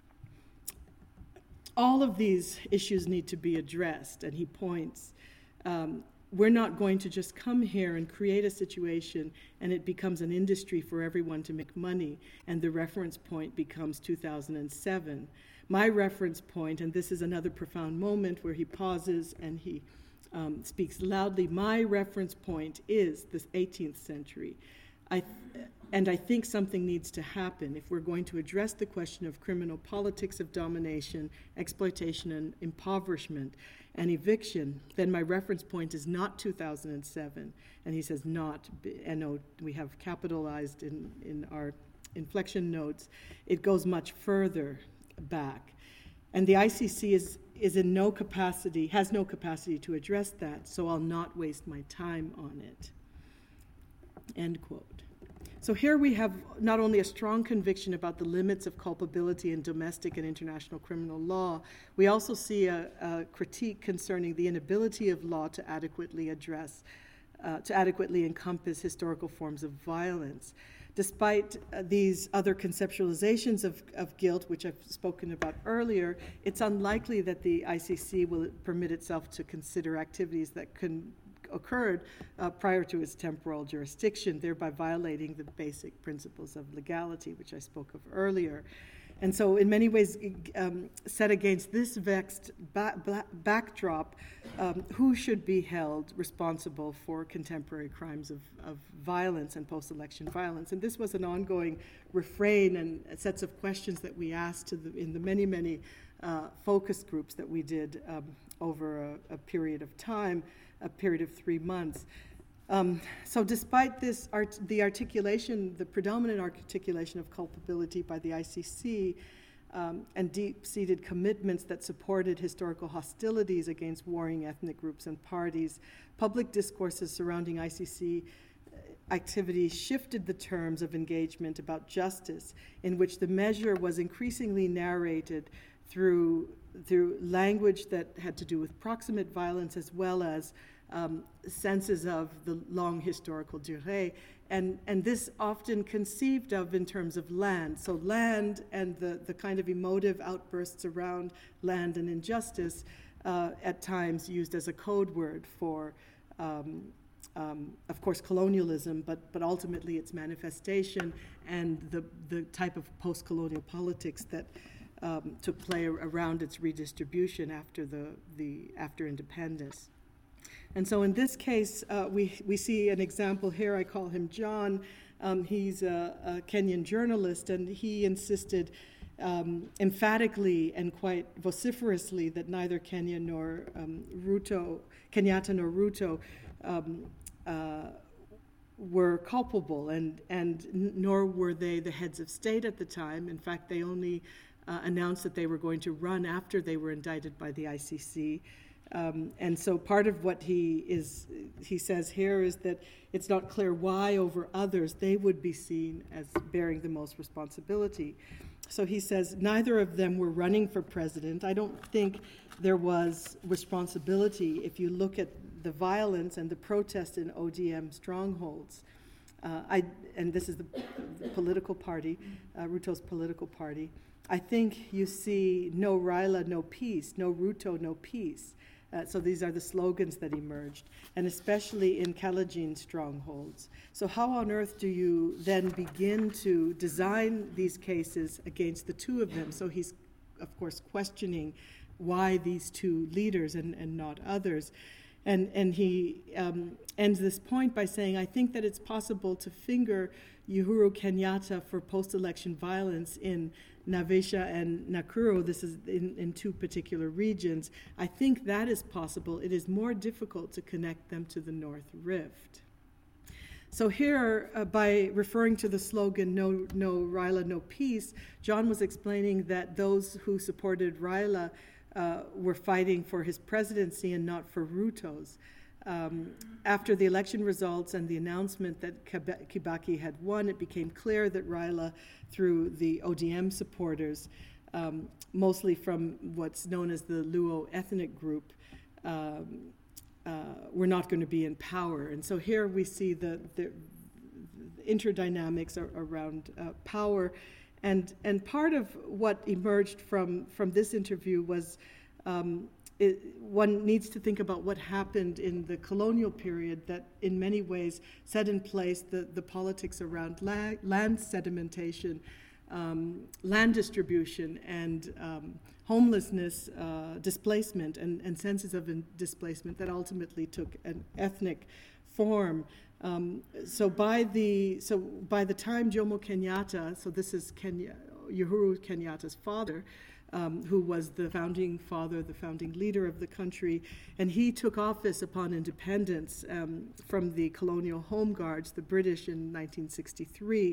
all of these issues need to be addressed, and he points, we're not going to just come here and create a situation and it becomes an industry for everyone to make money, and the reference point becomes 2007. My reference point, and this is another profound moment where he pauses and he speaks loudly, my reference point is this 18th century. And I think something needs to happen if we're going to address the question of criminal politics of domination, exploitation, and impoverishment, and eviction. Then my reference point is not 2007, and he says not, and we have capitalized in our inflection notes. It goes much further back, and the ICC is in no capacity, has no capacity to address that, so I'll not waste my time on it. End quote. So here we have not only a strong conviction about the limits of culpability in domestic and international criminal law, we also see a critique concerning the inability of law to adequately address, to adequately encompass historical forms of violence. Despite these other conceptualizations of guilt, which I've spoken about earlier, it's unlikely that the ICC will permit itself to consider activities that occurred prior to its temporal jurisdiction, thereby violating the basic principles of legality, which I spoke of earlier. And so in many ways, set against this vexed backdrop, who should be held responsible for contemporary crimes of violence and post-election violence? And this was an ongoing refrain and sets of questions that we asked in the many, many focus groups that we did over a period of time, a period of 3 months. So despite this, the articulation, the predominant articulation of culpability by the ICC and deep-seated commitments that supported historical hostilities against warring ethnic groups and parties, public discourses surrounding ICC activities shifted the terms of engagement about justice, in which the measure was increasingly narrated through language that had to do with proximate violence as well as senses of the long historical durée, and this often conceived of in terms of land. So land and the kind of emotive outbursts around land and injustice at times used as a code word for, of course, colonialism, but ultimately its manifestation and the type of post-colonial politics that took place around its redistribution after independence. And so in this case, we see an example here. I call him John. He's a Kenyan journalist, and he insisted emphatically and quite vociferously that neither Kenyatta nor Ruto were culpable, and nor were they the heads of state at the time. In fact, they only announced that they were going to run after they were indicted by the ICC. And so part of what he says here is that it's not clear why over others they would be seen as bearing the most responsibility. So he says neither of them were running for president. I don't think there was responsibility if you look at the violence and the protest in ODM strongholds. And this is the political party, Ruto's political party. I think you see no Raila, no peace, no Ruto, no peace. So these are the slogans that emerged, and especially in Kalenjin strongholds. So how on earth do you then begin to design these cases against the two of them? So he's, of course, questioning why these two leaders and not others. And he ends this point by saying, I think that it's possible to finger Uhuru Kenyatta for post-election violence in Naivasha and Nakuru. This is in two particular regions. I think that is possible. It is more difficult to connect them to the North Rift. So here, by referring to the slogan, no Raila, no peace, John was explaining that those who supported Raila were fighting for his presidency and not for Ruto's. After the election results and the announcement that Kibaki had won, it became clear that Raila, through the ODM supporters, mostly from what's known as the Luo ethnic group, were not going to be in power. And so here we see the interdynamics around power. And part of what emerged from this interview was one needs to think about what happened in the colonial period that in many ways set in place the politics around land sedimentation, land distribution, and homelessness, displacement, and senses of displacement that ultimately took an ethnic form So by the time Jomo Kenyatta, so this is Uhuru Kenyatta's father, who was the founding father, the founding leader of the country, and he took office upon independence from the colonial home guards, the British, in 1963.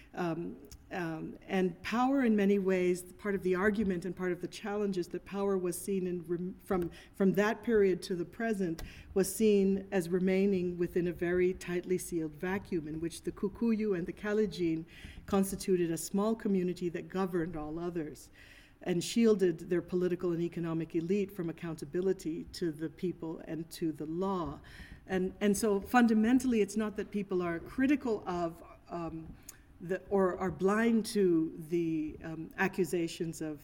And power, in many ways, part of the argument and part of the challenge is that power was seen from that period to the present was seen as remaining within a very tightly sealed vacuum in which the Kikuyu and the Kalenjin constituted a small community that governed all others and shielded their political and economic elite from accountability to the people and to the law. And so fundamentally, it's not that people are critical of or are blind to the accusations of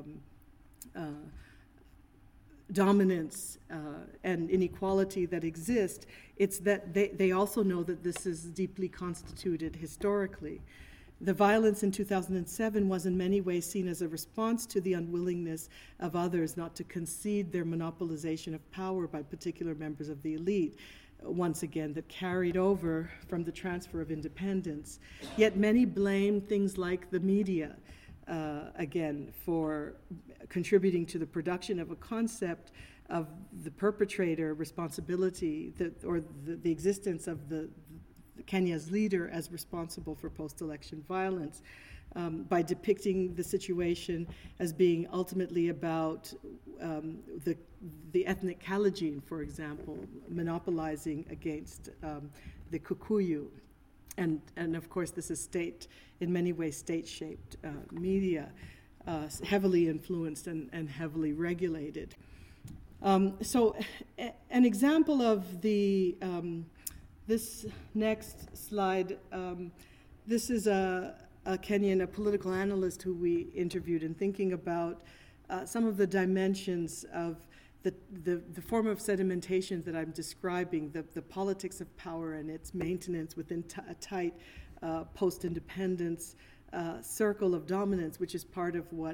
dominance and inequality that exist. It's that they also know that this is deeply constituted historically. The violence in 2007 was in many ways seen as a response to the unwillingness of others not to concede their monopolization of power by particular members of the elite, once again, that carried over from the transfer of independence. Yet many blame things like the media, again, for contributing to the production of a concept of the perpetrator responsibility, or the existence of Kenya's leader as responsible for post-election violence, by depicting the situation as being ultimately about the ethnic Kalenjin, for example, monopolizing against the Kikuyu. And of course, this is in many ways state-shaped media, heavily influenced and heavily regulated. So an example of this next slide, this is a Kenyan, a political analyst who we interviewed in thinking about some of the dimensions of the form of sedimentation that I'm describing, the politics of power and its maintenance within a tight post-independence circle of dominance, which is part of what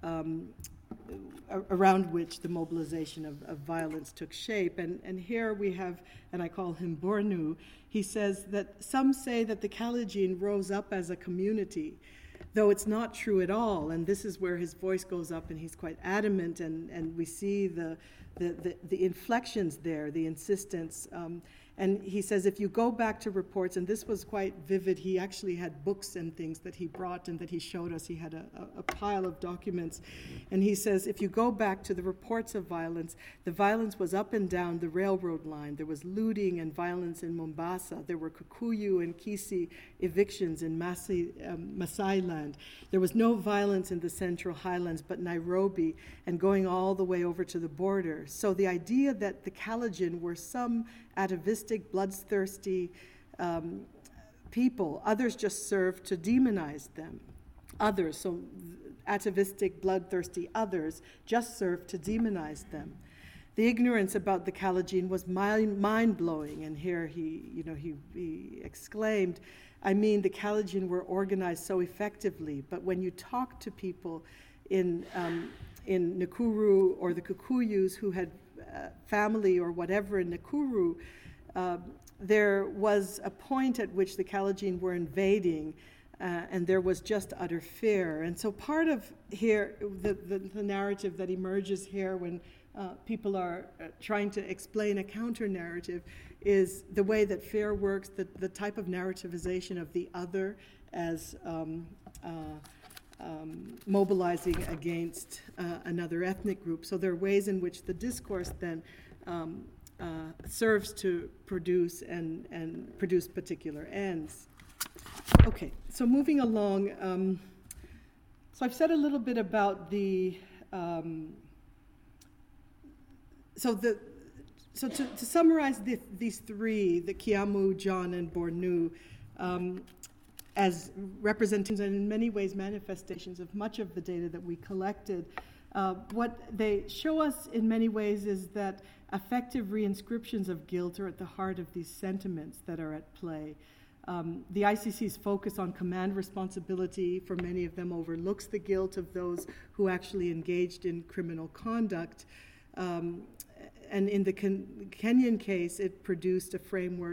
around which the mobilization of violence took shape. And here we have, and I call him Bornu, he says that some say that the Kalenjin rose up as a community, though it's not true at all. And this is where his voice goes up and he's quite adamant, and we see the inflections there, the insistence. And he says, if you go back to reports, and this was quite vivid, he actually had books and things that he brought and that he showed us. He had a pile of documents. And he says, if you go back to the reports of violence, the violence was up and down the railroad line. There was looting and violence in Mombasa. There were Kikuyu and Kisii evictions in Masai land. There was no violence in the Central Highlands, but Nairobi, and going all the way over to the border. So the idea that the Kalenjin were some atavistic, bloodthirsty people. Others just served to demonize them. Others, so atavistic, bloodthirsty others, just served to demonize them. The ignorance about the Kalenjin was mind-blowing, and here he exclaimed, I mean, the Kalenjin were organized so effectively, but when you talk to people in Nakuru or the Kikuyus who had family or whatever in Nakuru, there was a point at which the Kalenjin were invading, and there was just utter fear. And so part of here, the narrative that emerges here when people are trying to explain a counter-narrative is the way that fear works, the type of narrativization of the other as mobilizing against another ethnic group. So there are ways in which the discourse then serves to produce and produce particular ends. Okay, so moving along, so I've said a little bit about so to summarize these three, the Kiamu, John, and Bornu, as representations and in many ways manifestations of much of the data that we collected, what they show us in many ways is that affective reinscriptions of guilt are at the heart of these sentiments that are at play. The ICC's focus on command responsibility for many of them overlooks the guilt of those who actually engaged in criminal conduct. And in the Kenyan case, it produced a framework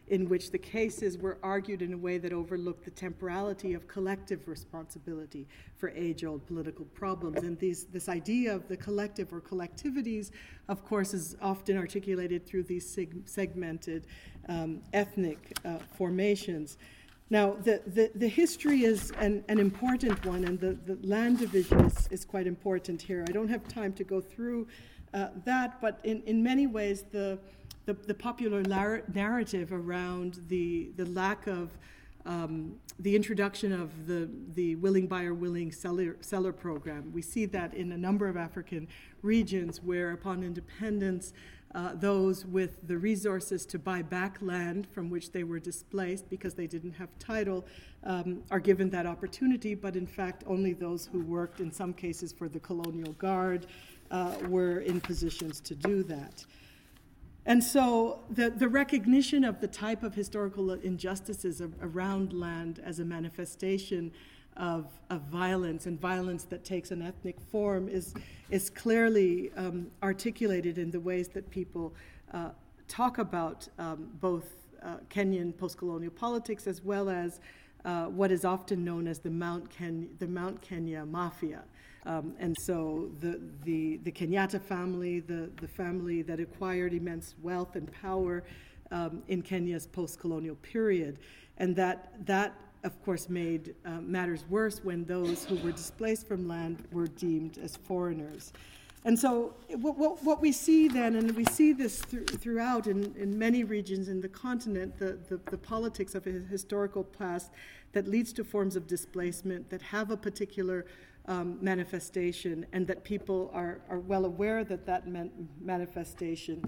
in which the cases were argued in a way that overlooked the temporality of collective responsibility for age-old political problems. And this idea of the collective or collectivities, of course, is often articulated through these segmented ethnic formations. Now, the history is an important one, and the land division is quite important here. I don't have time to go through that, but in many ways, the popular narrative around the lack of the introduction of the willing buyer, willing seller program. We see that in a number of African regions where upon independence, those with the resources to buy back land from which they were displaced because they didn't have title are given that opportunity, but in fact only those who worked in some cases for the colonial guard were in positions to do that. And so the recognition of the type of historical injustices around land as a manifestation of violence, and violence that takes an ethnic form, is clearly articulated in the ways that people talk about both Kenyan post-colonial politics as well as what is often known as the Mount Kenya Mafia. And so the Kenyatta family, the family that acquired immense wealth and power in Kenya's post-colonial period, and that of course made matters worse when those who were displaced from land were deemed as foreigners. And so what we see then, and we see this throughout in many regions in the continent, the politics of a historical past that leads to forms of displacement that have a particular manifestation, and that people are well aware that manifestation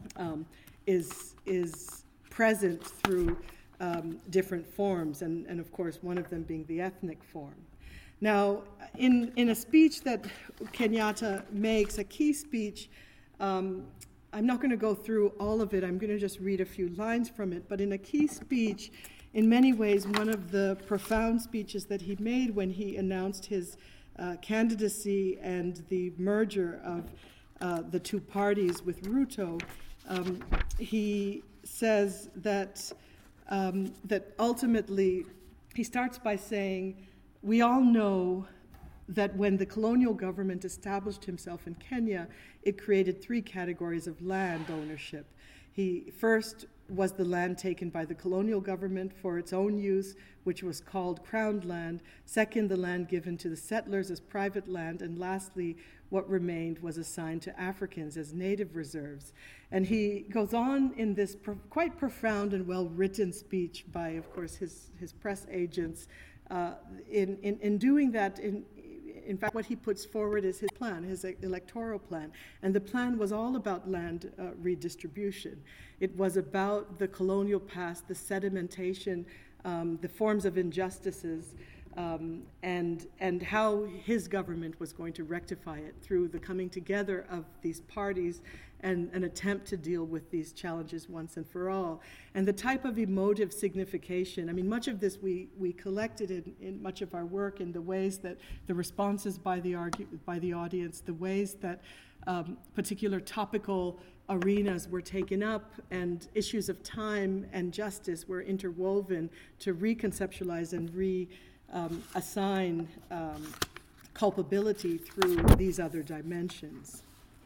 is present through different forms, and of course one of them being the ethnic form. Now, in a speech that Kenyatta makes, a key speech, I'm not going to go through all of it, I'm going to just read a few lines from it, but in a key speech, in many ways, one of the profound speeches that he made when he announced his candidacy and the merger of the two parties with Ruto, he says that ultimately, he starts by saying, we all know that when the colonial government established himself in Kenya, it created three categories of land ownership. First was the land taken by the colonial government for its own use, which was called crowned land. Second, the land given to the settlers as private land. And lastly, what remained was assigned to Africans as native reserves. And he goes on in this quite profound and well-written speech by, of course, his press agents. In doing that, in fact, what he puts forward is his plan, his electoral plan. And the plan was all about land redistribution. It was about the colonial past, the sedimentation, the forms of injustices, and how his government was going to rectify it through the coming together of these parties and an attempt to deal with these challenges once and for all. And the type of emotive signification, I mean, much of this we collected in much of our work in the ways that the responses by the audience, the ways that particular topical arenas were taken up and issues of time and justice were interwoven to reconceptualize and assign culpability through these other dimensions.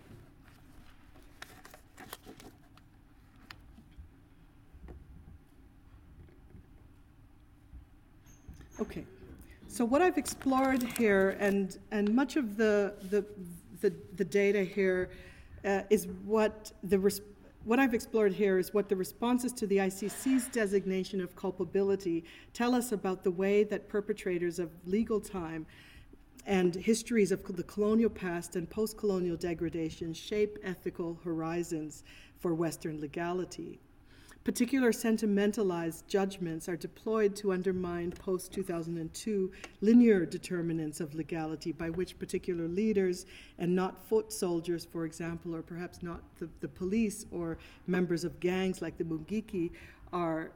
Okay, so what I've explored here, and much of the data here is what I've explored here is what the responses to the ICC's designation of culpability tell us about the way that perpetrators of legal time and histories of the colonial past and post-colonial degradation shape ethical horizons for Western legality. Particular sentimentalized judgments are deployed to undermine post-2002 linear determinants of legality by which particular leaders, and not foot soldiers, for example, or perhaps not the police or members of gangs like the Mungiki, are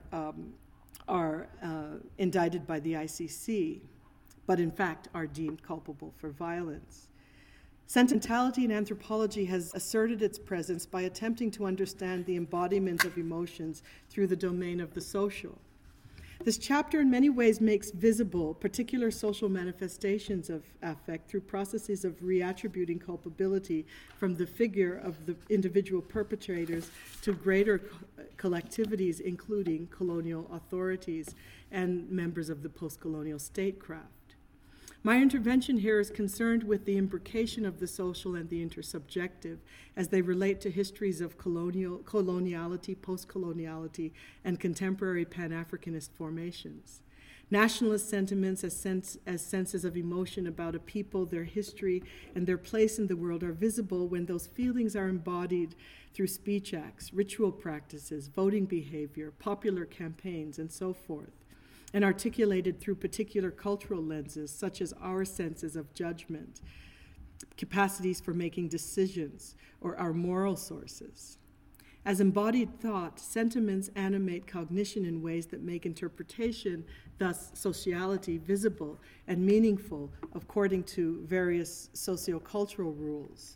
indicted by the ICC, but in fact are deemed culpable for violence. Sentimentality in anthropology has asserted its presence by attempting to understand the embodiment of emotions through the domain of the social. This chapter in many ways makes visible particular social manifestations of affect through processes of reattributing culpability from the figure of the individual perpetrators to greater collectivities, including colonial authorities and members of the post-colonial statecraft. My intervention here is concerned with the imbrication of the social and the intersubjective as they relate to histories of coloniality, post-coloniality, and contemporary Pan-Africanist formations. Nationalist sentiments as senses of emotion about a people, their history, and their place in the world are visible when those feelings are embodied through speech acts, ritual practices, voting behavior, popular campaigns, and so forth, and articulated through particular cultural lenses, such as our senses of judgment, capacities for making decisions, or our moral sources. As embodied thought, sentiments animate cognition in ways that make interpretation, thus sociality, visible and meaningful according to various sociocultural rules.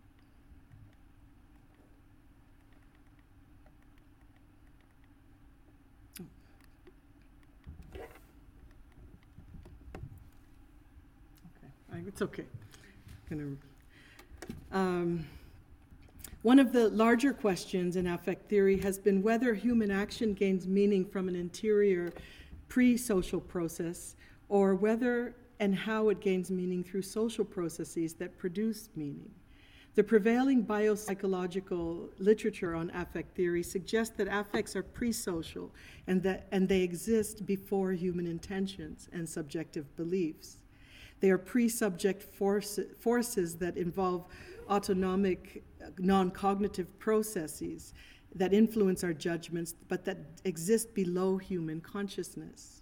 It's okay. One of the larger questions in affect theory has been whether human action gains meaning from an interior pre-social process, or whether and how it gains meaning through social processes that produce meaning. The prevailing biopsychological literature on affect theory suggests that affects are pre-social and they exist before human intentions and subjective beliefs. They are pre-subject forces that involve autonomic, non-cognitive processes that influence our judgments, but that exist below human consciousness.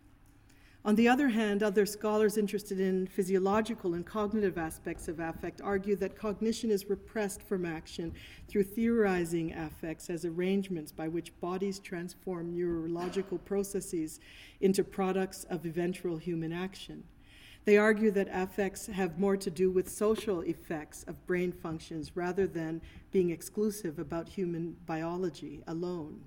On the other hand, other scholars interested in physiological and cognitive aspects of affect argue that cognition is repressed from action through theorizing affects as arrangements by which bodies transform neurological processes into products of eventual human action. They argue that affects have more to do with social effects of brain functions rather than being exclusive about human biology alone.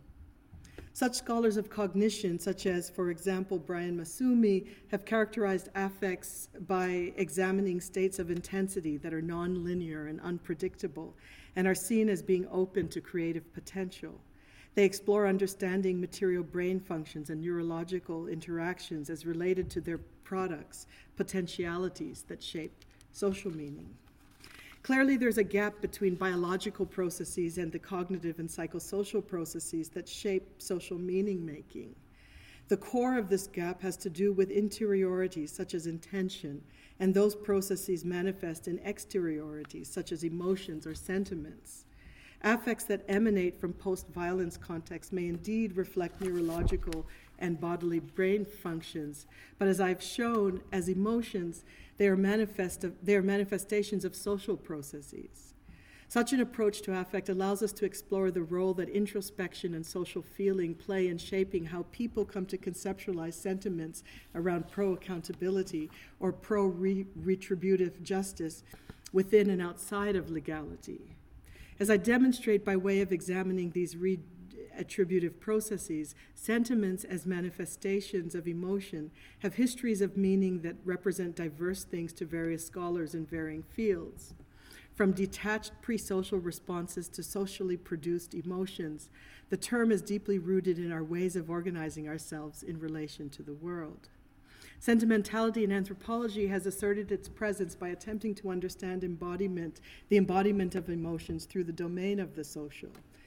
Such scholars of cognition, such as, for example, Brian Masumi, have characterized affects by examining states of intensity that are nonlinear and unpredictable and are seen as being open to creative potential. They explore understanding material brain functions and neurological interactions as related to their products, potentialities that shape social meaning. Clearly, there's a gap between biological processes and the cognitive and psychosocial processes that shape social meaning making. The core of this gap has to do with interiorities such as intention, and those processes manifest in exteriorities such as emotions or sentiments. Affects that emanate from post-violence contexts may indeed reflect neurological and bodily brain functions, but as I've shown, as emotions, they are manifestations of social processes. Such an approach to affect allows us to explore the role that introspection and social feeling play in shaping how people come to conceptualize sentiments around pro-accountability or pro-retributive justice within and outside of legality. As I demonstrate by way of examining these reattributive processes, sentiments as manifestations of emotion have histories of meaning that represent diverse things to various scholars in varying fields. From detached pre-social responses to socially produced emotions, the term is deeply rooted in our ways of organizing ourselves in relation to the world. Sentimentality in anthropology has asserted its presence by attempting to understand the embodiment of emotions through the domain of the social.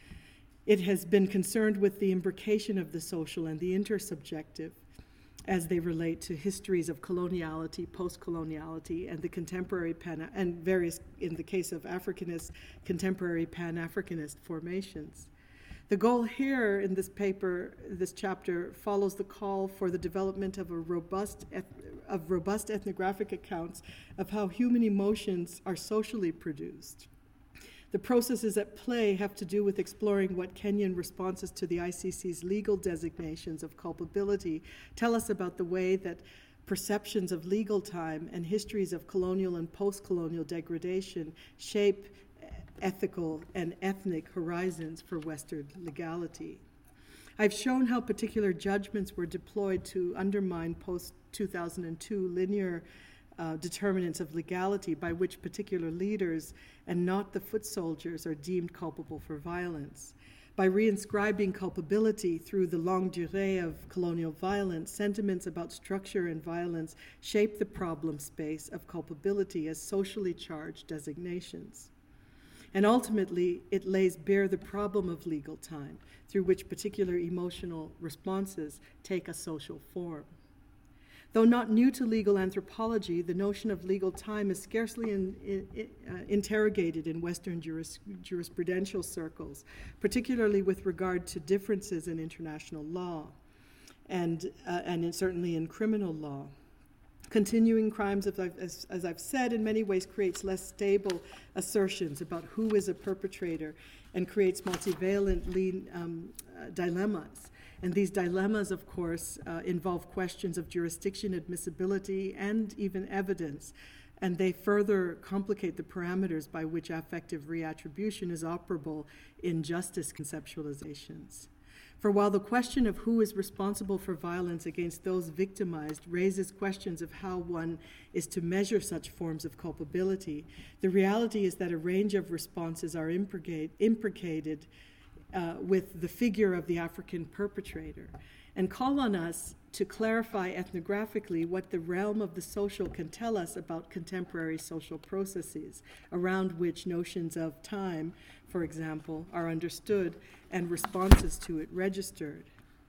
It has been concerned with the imbrication of the social and the intersubjective as they relate to histories of coloniality, post-coloniality, and the contemporary and various, in the case of Africanists, contemporary Pan-Africanist formations. The goal here in this paper, this chapter, follows the call for the development of robust ethnographic accounts of how human emotions are socially produced. The processes at play have to do with exploring what Kenyan responses to the ICC's legal designations of culpability tell us about the way that perceptions of legal time, and histories of colonial and post-colonial degradation shape ethical and ethnic horizons for Western legality. I've shown how particular judgments were deployed to undermine post-2002 linear determinants of legality by which particular leaders and not the foot soldiers are deemed culpable for violence. By reinscribing culpability through the longue durée of colonial violence, sentiments about structure and violence shape the problem space of culpability as socially charged designations. And ultimately, it lays bare the problem of legal time, through which particular emotional responses take a social form. Though not new to legal anthropology, the notion of legal time is scarcely interrogated in Western jurisprudential circles, particularly with regard to differences in international law and certainly in criminal law. Continuing crimes, as I've said, in many ways creates less stable assertions about who is a perpetrator and creates multivalent dilemmas. And these dilemmas, of course, involve questions of jurisdiction, admissibility, and even evidence. And they further complicate the parameters by which affective reattribution is operable in justice conceptualizations. For while the question of who is responsible for violence against those victimized raises questions of how one is to measure such forms of culpability, the reality is that a range of responses are implicated with the figure of the African perpetrator, and call on us to clarify ethnographically what the realm of the social can tell us about contemporary social processes around which notions of time, for example, are understood and responses to it registered.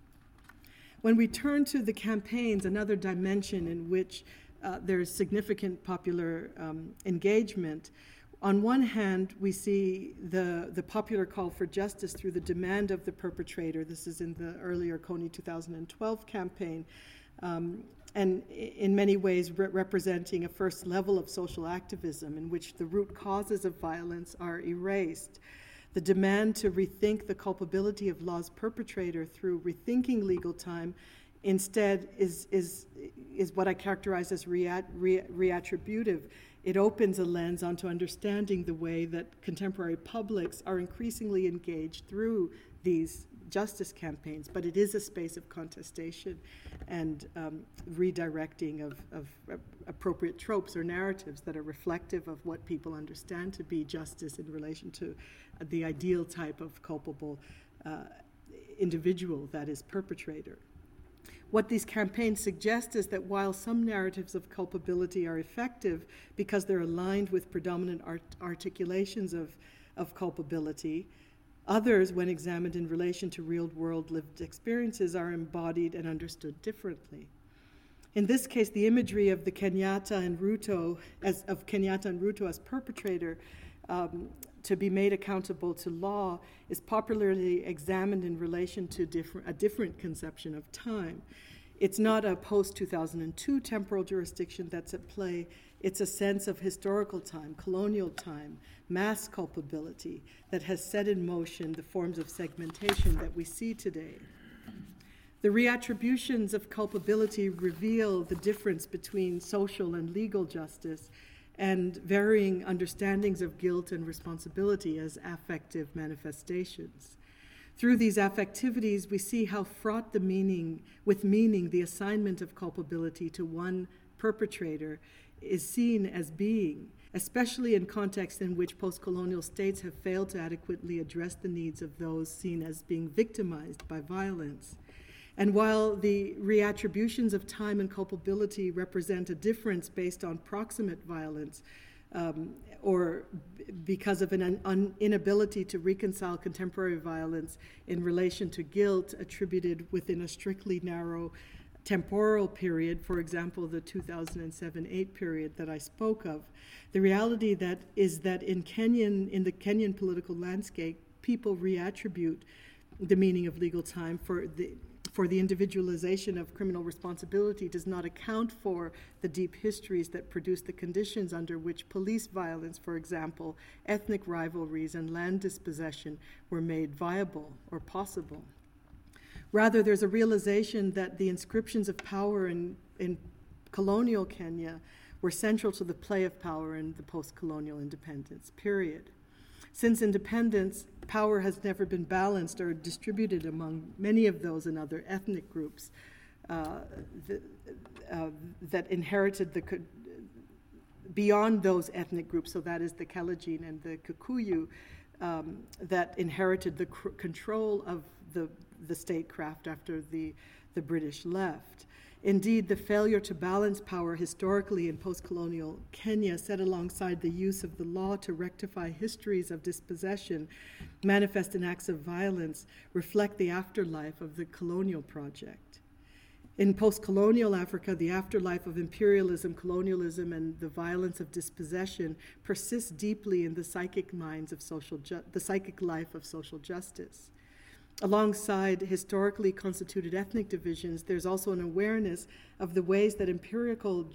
When we turn to the campaigns, another dimension in which there's significant popular engagement, on one hand, we see the popular call for justice through the demand of the perpetrator. This is in the earlier Kony 2012 campaign, and in many ways representing a first level of social activism in which the root causes of violence are erased. The demand to rethink the culpability of law's perpetrator through rethinking legal time instead is what I characterize as reattributive. It opens a lens onto understanding the way that contemporary publics are increasingly engaged through these justice campaigns, but it is a space of contestation and redirecting of appropriate tropes or narratives that are reflective of what people understand to be justice in relation to the ideal type of culpable individual that is perpetrator. What these campaigns suggest is that while some narratives of culpability are effective because they're aligned with predominant articulations of culpability, others, when examined in relation to real-world lived experiences, are embodied and understood differently. In this case, the imagery of the Kenyatta and Ruto as perpetrator to be made accountable to law is popularly examined in relation to a different conception of time. It's not a post-2002 temporal jurisdiction that's at play. It's a sense of historical time, colonial time, mass culpability that has set in motion the forms of segmentation that we see today. The reattributions of culpability reveal the difference between social and legal justice and varying understandings of guilt and responsibility as affective manifestations. Through these affectivities, we see how fraught with meaning the assignment of culpability to one perpetrator is seen as being, especially in contexts in which post-colonial states have failed to adequately address the needs of those seen as being victimized by violence. And while the reattributions of time and culpability represent a difference based on proximate violence, or because of an inability to reconcile contemporary violence in relation to guilt attributed within a strictly narrow temporal period, for example, the 2007-8 period that I spoke of, the reality is that in the Kenyan political landscape, people reattribute the meaning of legal time for the individualization of criminal responsibility does not account for the deep histories that produce the conditions under which police violence, for example, ethnic rivalries and land dispossession were made viable or possible. Rather, there's a realization that the inscriptions of power in colonial Kenya were central to the play of power in the post-colonial independence period. Since independence, power has never been balanced or distributed among many of those and other ethnic groups that inherited beyond those ethnic groups, so that is the Kalenjin and the Kikuyu, that inherited the control of the statecraft after the British left. Indeed, the failure to balance power historically in post-colonial Kenya, set alongside the use of the law to rectify histories of dispossession manifest in acts of violence, reflect the afterlife of the colonial project. In post-colonial Africa, the afterlife of imperialism, colonialism, and the violence of dispossession persists deeply in the psychic minds of the psychic life of social justice. Alongside historically constituted ethnic divisions, there's also an awareness of the ways that imperial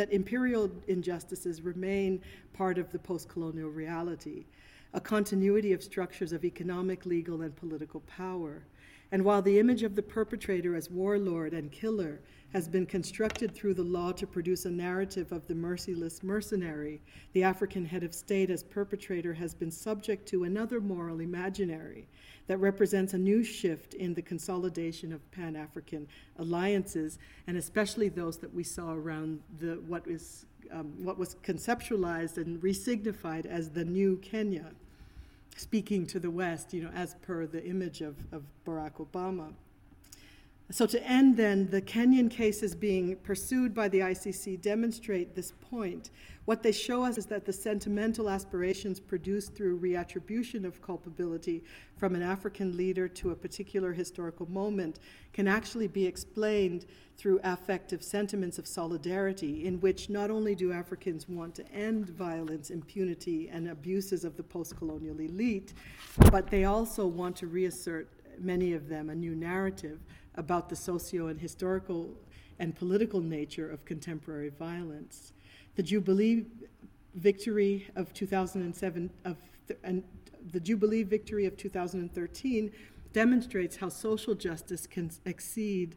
injustices remain part of the post-colonial reality, a continuity of structures of economic, legal, and political power. And while the image of the perpetrator as warlord and killer has been constructed through the law to produce a narrative of the merciless mercenary, the African head of state as perpetrator has been subject to another moral imaginary that represents a new shift in the consolidation of Pan-African alliances, and especially those that we saw around what was conceptualized and resignified as the new Kenya, speaking to the West, as per the image of Barack Obama. So to end then, the Kenyan cases being pursued by the ICC demonstrate this point. What they show us is that the sentimental aspirations produced through reattribution of culpability from an African leader to a particular historical moment can actually be explained through affective sentiments of solidarity, in which not only do Africans want to end violence, impunity, and abuses of the post-colonial elite, but they also want to reassert, many of them, a new narrative about the socio and historical and political nature of contemporary violence. The Jubilee victory of 2007 and the Jubilee victory of 2013 demonstrates how social justice can exceed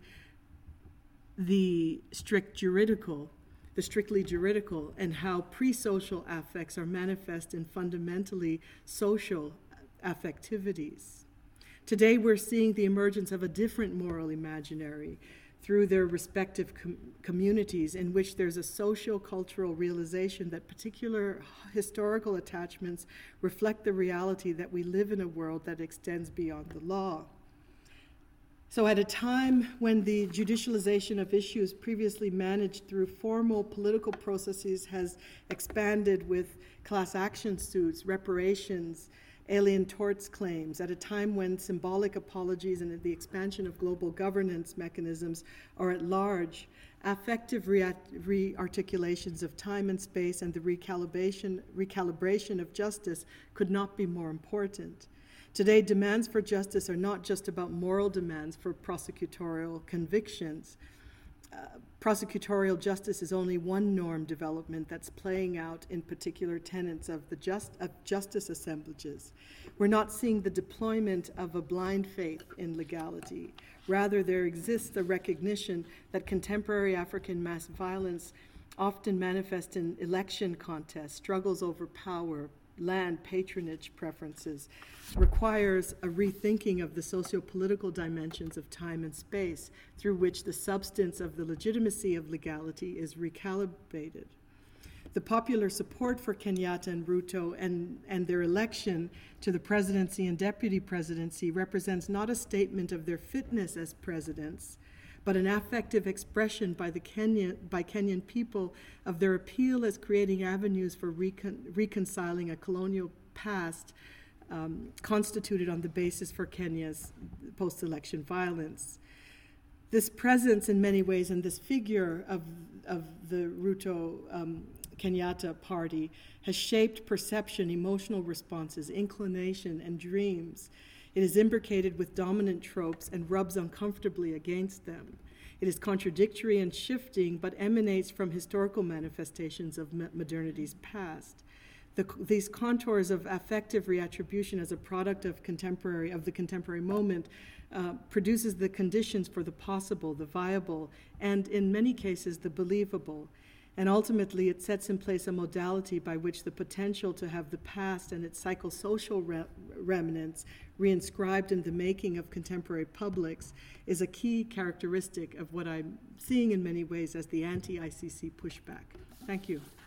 the strictly juridical, and how pre-social affects are manifest in fundamentally social affectivities. Today, we're seeing the emergence of a different moral imaginary through their respective communities, in which there's a socio-cultural realization that particular historical attachments reflect the reality that we live in a world that extends beyond the law. So at a time when the judicialization of issues previously managed through formal political processes has expanded with class action suits, reparations, alien torts claims, at a time when symbolic apologies and the expansion of global governance mechanisms are at large, affective re-articulations of time and space and the recalibration of justice could not be more important. Today, demands for justice are not just about moral demands for prosecutorial convictions. Prosecutorial justice is only one norm development that's playing out in particular tenets of justice assemblages. We're not seeing the deployment of a blind faith in legality. Rather, there exists a recognition that contemporary African mass violence often manifests in election contests, struggles over power, land patronage preferences, requires a rethinking of the socio-political dimensions of time and space through which the substance of the legitimacy of legality is recalibrated. The popular support for Kenyatta and Ruto and their election to the presidency and deputy presidency represents not a statement of their fitness as presidents, but an affective expression by Kenyan people of their appeal as creating avenues for reconciling a colonial past constituted on the basis for Kenya's post-election violence. This presence in many ways and this figure of the Ruto Kenyatta party has shaped perception, emotional responses, inclination, and dreams. It is imbricated with dominant tropes and rubs uncomfortably against them. It is contradictory and shifting, but emanates from historical manifestations of modernity's past. these contours of affective reattribution as a product of the contemporary moment produces the conditions for the possible, the viable, and in many cases the believable. And ultimately, it sets in place a modality by which the potential to have the past and its psychosocial remnants reinscribed in the making of contemporary publics is a key characteristic of what I'm seeing in many ways as the anti-ICC pushback. Thank you.